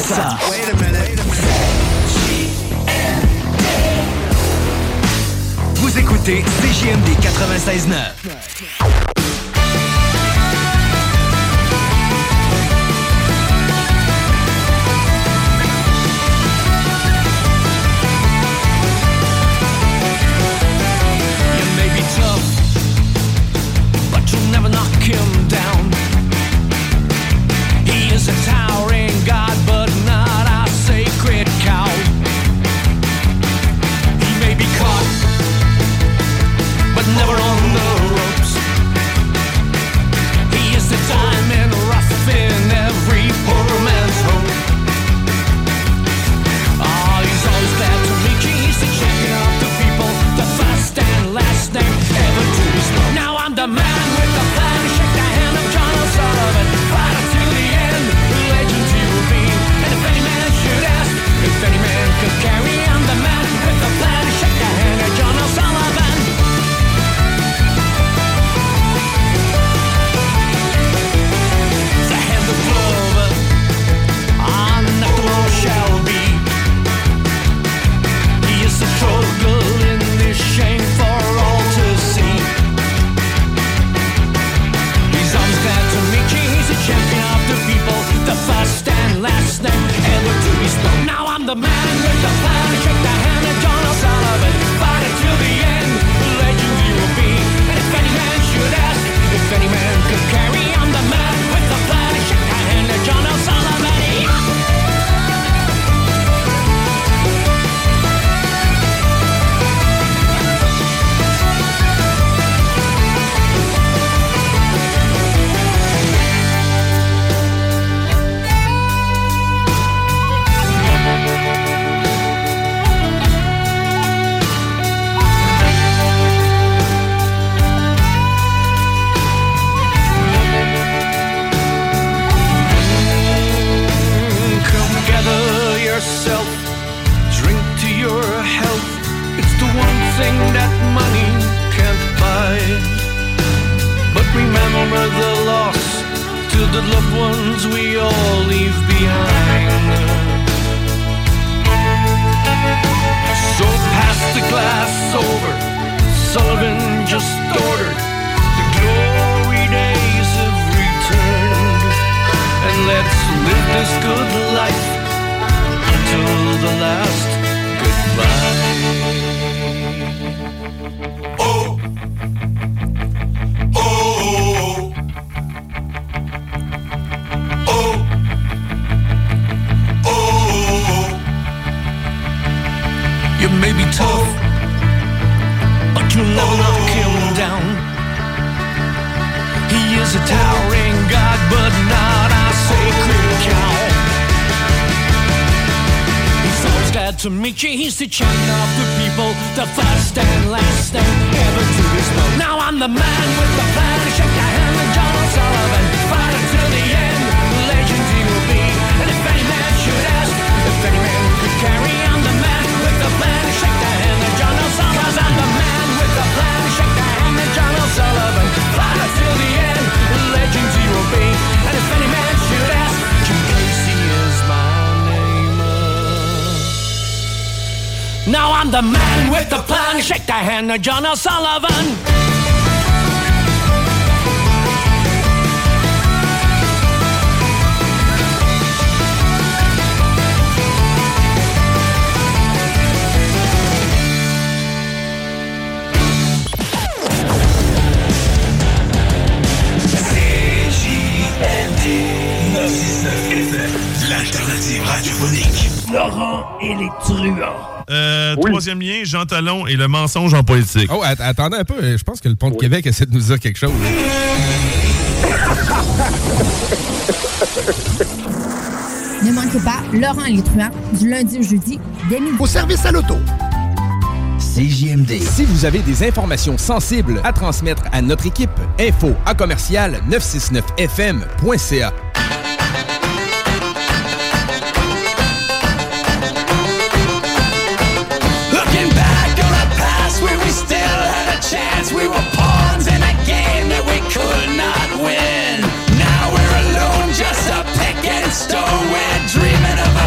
ça. Vous écoutez CJMD 96.9. Never knock him down. He is a towering god, but not our sacred cow. He may be caught, but never on the ropes. He is the diamond rough in every poor man's hope. Oh, he's always glad to meet you. He's the champion of the people, the first and last name ever to be spoken. Now I'm the man with the plan to shake the hand of John O'Sullivan. Fight until the end, legend he will be. And if any man should ask, if any man could carry, I'm the man with the plan to shake the hand of John O'Sullivan. The hand of clover, not the one shall be. He is the struggle in this shame for all to see. He's always glad to meet you. He's a champion of the people, the first and last name ever to be spoken. Now I'm the man with the plan to shake the hand of John O'Sullivan. Fight it till the end, legend he will be. And if any man should ask, if any man could carry, I'm the man with the plan to shake the hand of John O'Sullivan. Yourself, drink to your health. It's the one thing that money can't buy. But remember the loss to the loved ones we all leave behind. So pass the glass over, Sullivan just ordered. The glory days have returned, and let's live this good life till the last goodbye. Oh, oh, oh, oh. You may be tough, but you'll never knock him down. He is a towering god, but not our sacred cow. Glad to meet you, he's the champion of the people, the first and last name ever to be spoken. Now I'm the man with the plan to shake the hand of John O'Sullivan. Fight until the end, legend he will be. And if any man should ask, if any man could carry, I'm the man with the plan to shake the hand of John O'Sullivan. 'Cause I'm the man with the plan to shake the hand of John O'Sullivan. Fight until the end, legend he will be. And if any man should ask, Jim Casey is my name. Now I'm the man with the plan, shake the hand of John O'Sullivan. L'alternative radiophonique. Laurent et les truands. Troisième lien, Jean Talon et le mensonge en politique. Oh, attendez un peu. Je pense que le Pont de Québec essaie de nous dire quelque chose. Ne manquez pas Laurent et les truands du lundi au jeudi dès midi. Au service à l'auto. CJMD. Si vous avez des informations sensibles à transmettre à notre équipe, info@969fm.ca. Looking back on a past where we still had a chance. We were pawns in a game that we could not win. Now we're alone, just a picking stone. We're dreaming of a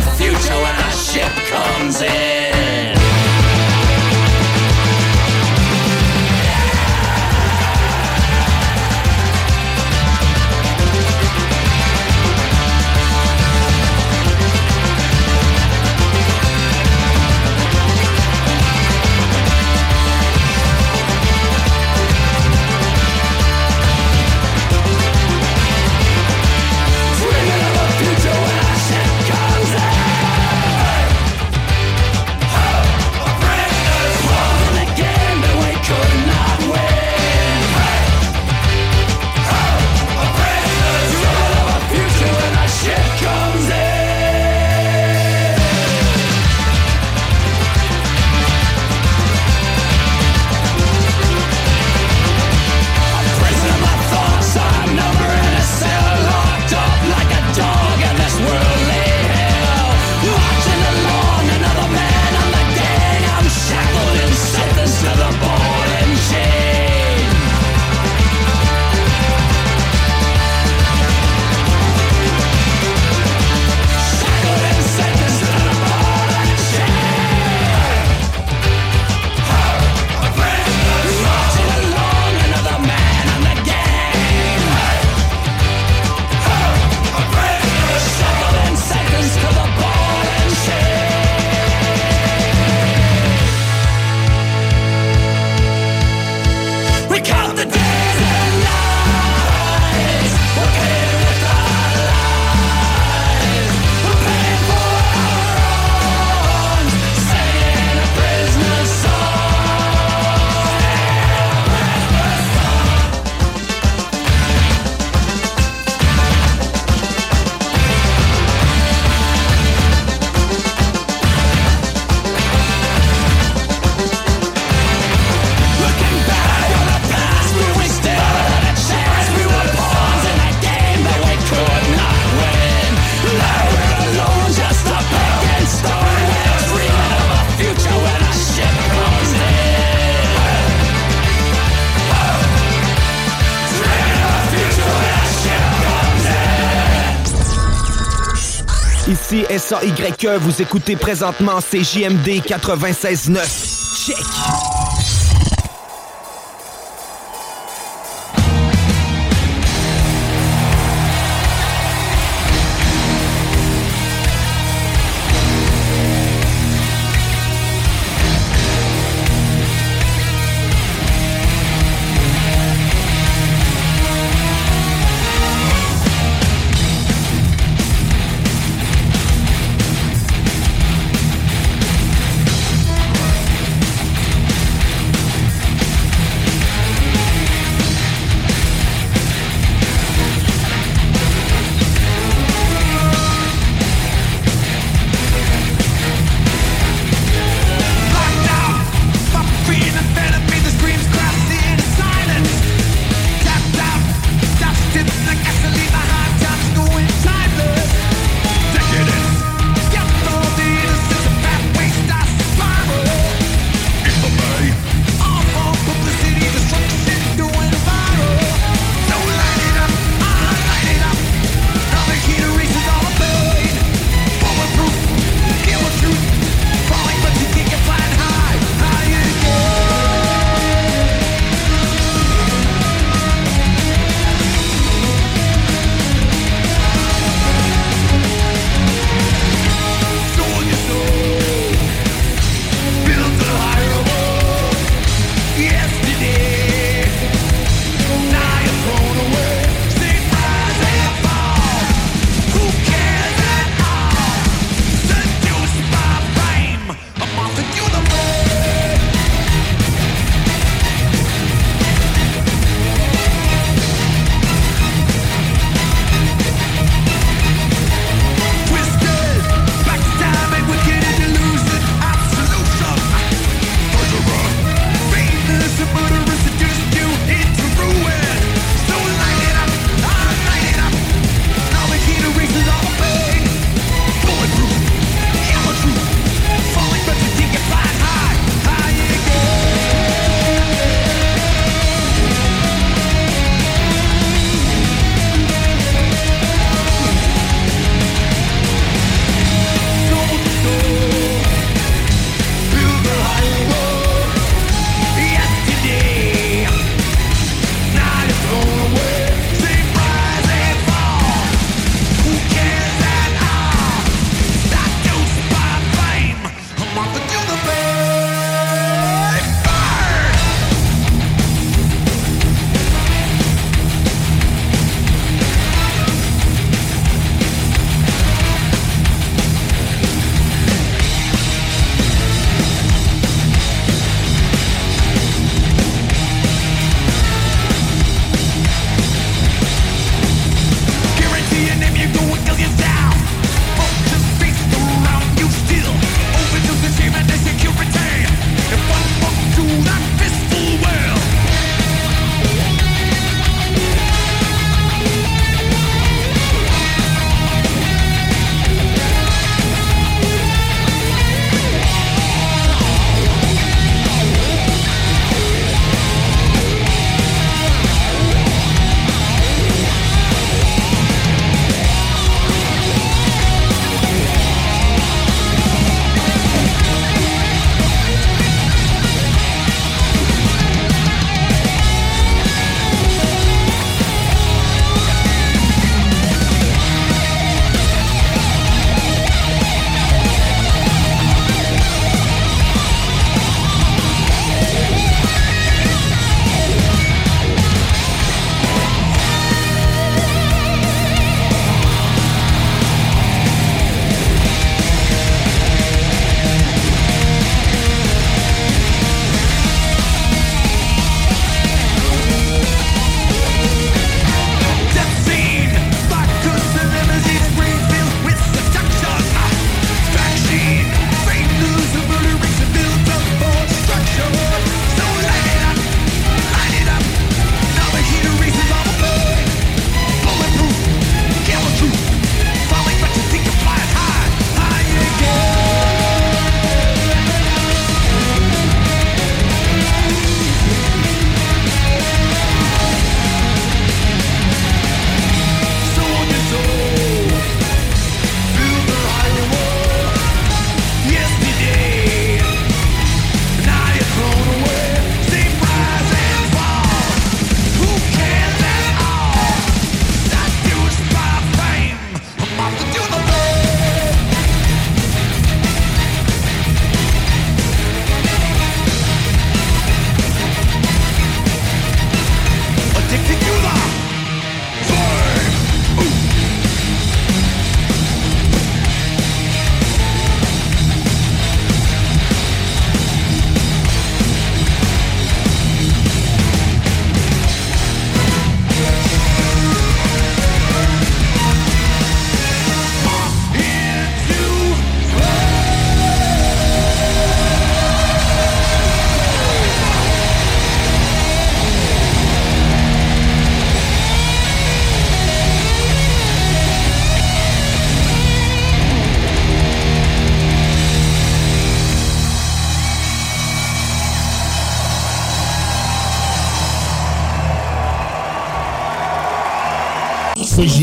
ici SAYE, vous écoutez présentement CJMD 96.9. Check!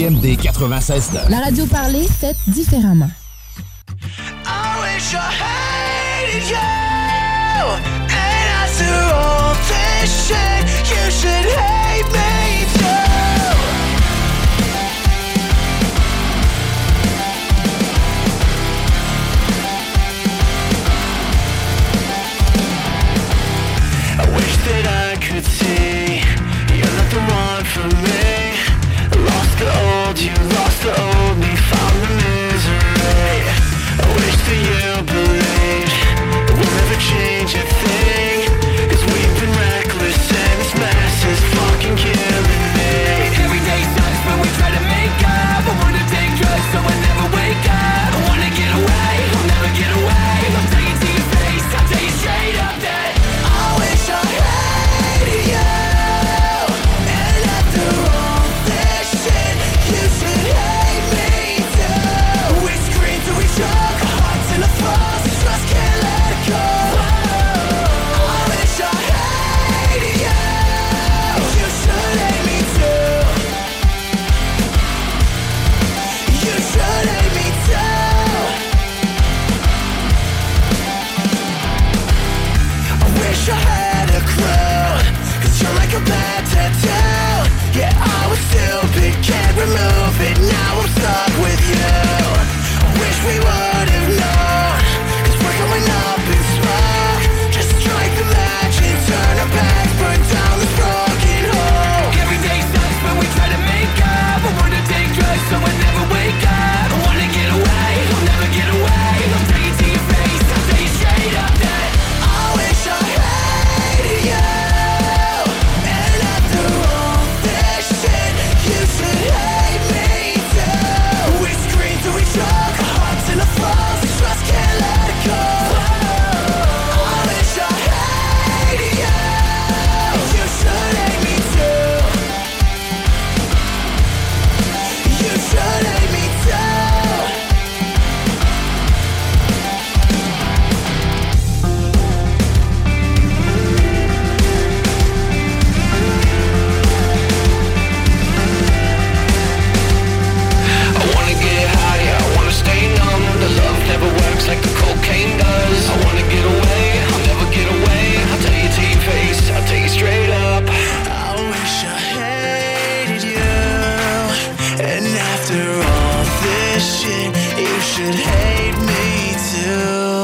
CJMD 96.9. La radio parlée, faite différemment. I wish I hated you. And after all this shit, you should hate me too. I wish that I could see you're not the one for me. Lost the old you, lost the old me, found the misery. I wish that you believed we'll never change a thing. 'Cause we've been reckless and this mess is fucking killing me. Every day sucks when we try to make up. I wanna take drugs so I never wake up. I wanna get away, I'll never get away. I'll tell you to your face, I'll tell you straight up that I wish I hated you. And after all this shit, you should hate me too. We scream till we choke, our hearts in the frost, just can't let it go. I wish I hated you. You should hate me too. You should hate me too. I wish I had a clue, 'cause you're like a bad tattoo. Yeah, I was stupid, can't remove it, now I'm stuck with you. I wish we would've known, 'cause we're going up in smoke. Just strike the match and turn our backs, burn down this broken home. Every day sucks when we try to make up. I wanna take drugs so I never wake up. I wanna get away, I'll never get away. I'll tell you to your face, I'll tell you straight up that I wish I hated you. And after all this shit, you should hate me too. We scream till we choke, our hearts in the frost, just can't let it go. I wish I hated you. You should hate me too. You should hate me too. I wanna get high, I wanna stay numb. The love never works like the cocaine does. I wanna get away, I'll never get away. I'll tell you to your face, I'll tell you straight up. I wish I hated you. And after all this shit, you should hate me too.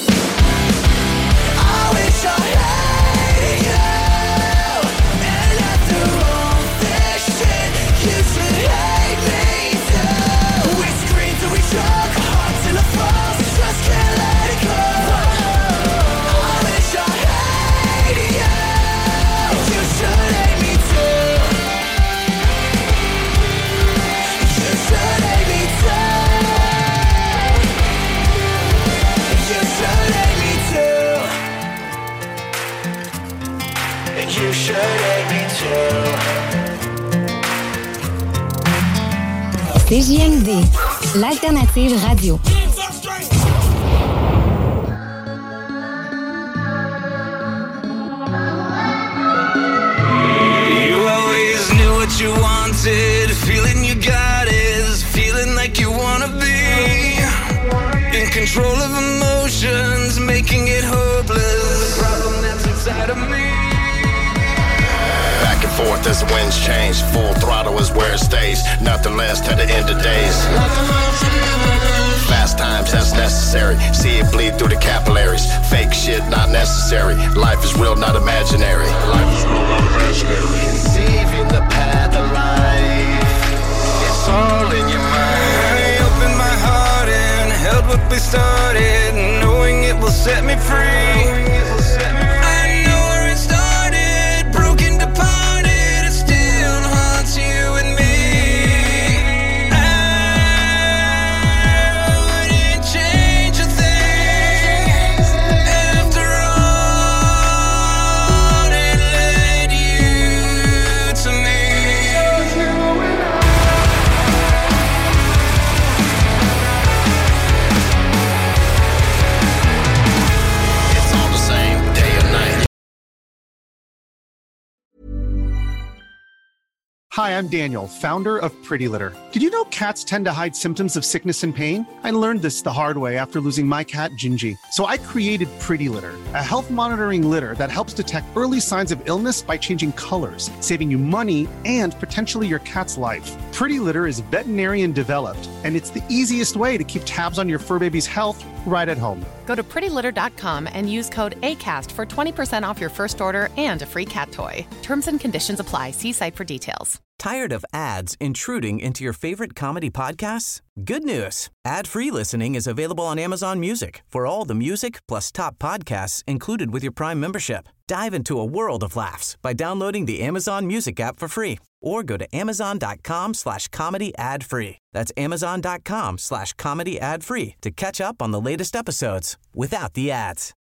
I wish I hated you. And after all this shit, you should hate me too. We scream till we choke, our hearts in the frost, just can't let it go. I wish I hated you. You should hate me too. You should hate me too. You should hate me too. You should hate me too. CJMD, l'alternative radio. You always knew what you wanted. Feeling you got is feeling like you wanna be in control of emotions, making it hopeless. The problem that's inside of me. Back and forth as the winds change. Full throttle is where it stays. Nothing less to the end of days. Fast times, that's necessary. See it bleed through the capillaries. Fake shit, not necessary. Life is real, not imaginary. Life is real, not imaginary. Conceiving the path of life. It's all in your mind. I opened my heart and held what we started, knowing it will set me free. I know where it started, broken, departed. It still haunts you and me. I wouldn't change a thing. After all, it led you to me. Hi, I'm Daniel, founder of Pretty Litter. Did you know cats tend to hide symptoms of sickness and pain? I learned this the hard way after losing my cat, Gingy. So I created Pretty Litter, a health monitoring litter that helps detect early signs of illness by changing colors, saving you money and potentially your cat's life. Pretty Litter is veterinarian developed, and it's the easiest way to keep tabs on your fur baby's health right at home. Go to prettylitter.com and use code ACAST for 20% off your first order and a free cat toy. Terms and conditions apply. See site for details. Tired of ads intruding into your favorite comedy podcasts? Good news. Ad-free listening is available on Amazon Music for all the music plus top podcasts included with your Prime membership. Dive into a world of laughs by downloading the Amazon Music app for free or go to amazon.com/comedy ad-free. That's amazon.com/comedy ad-free to catch up on the latest episodes without the ads.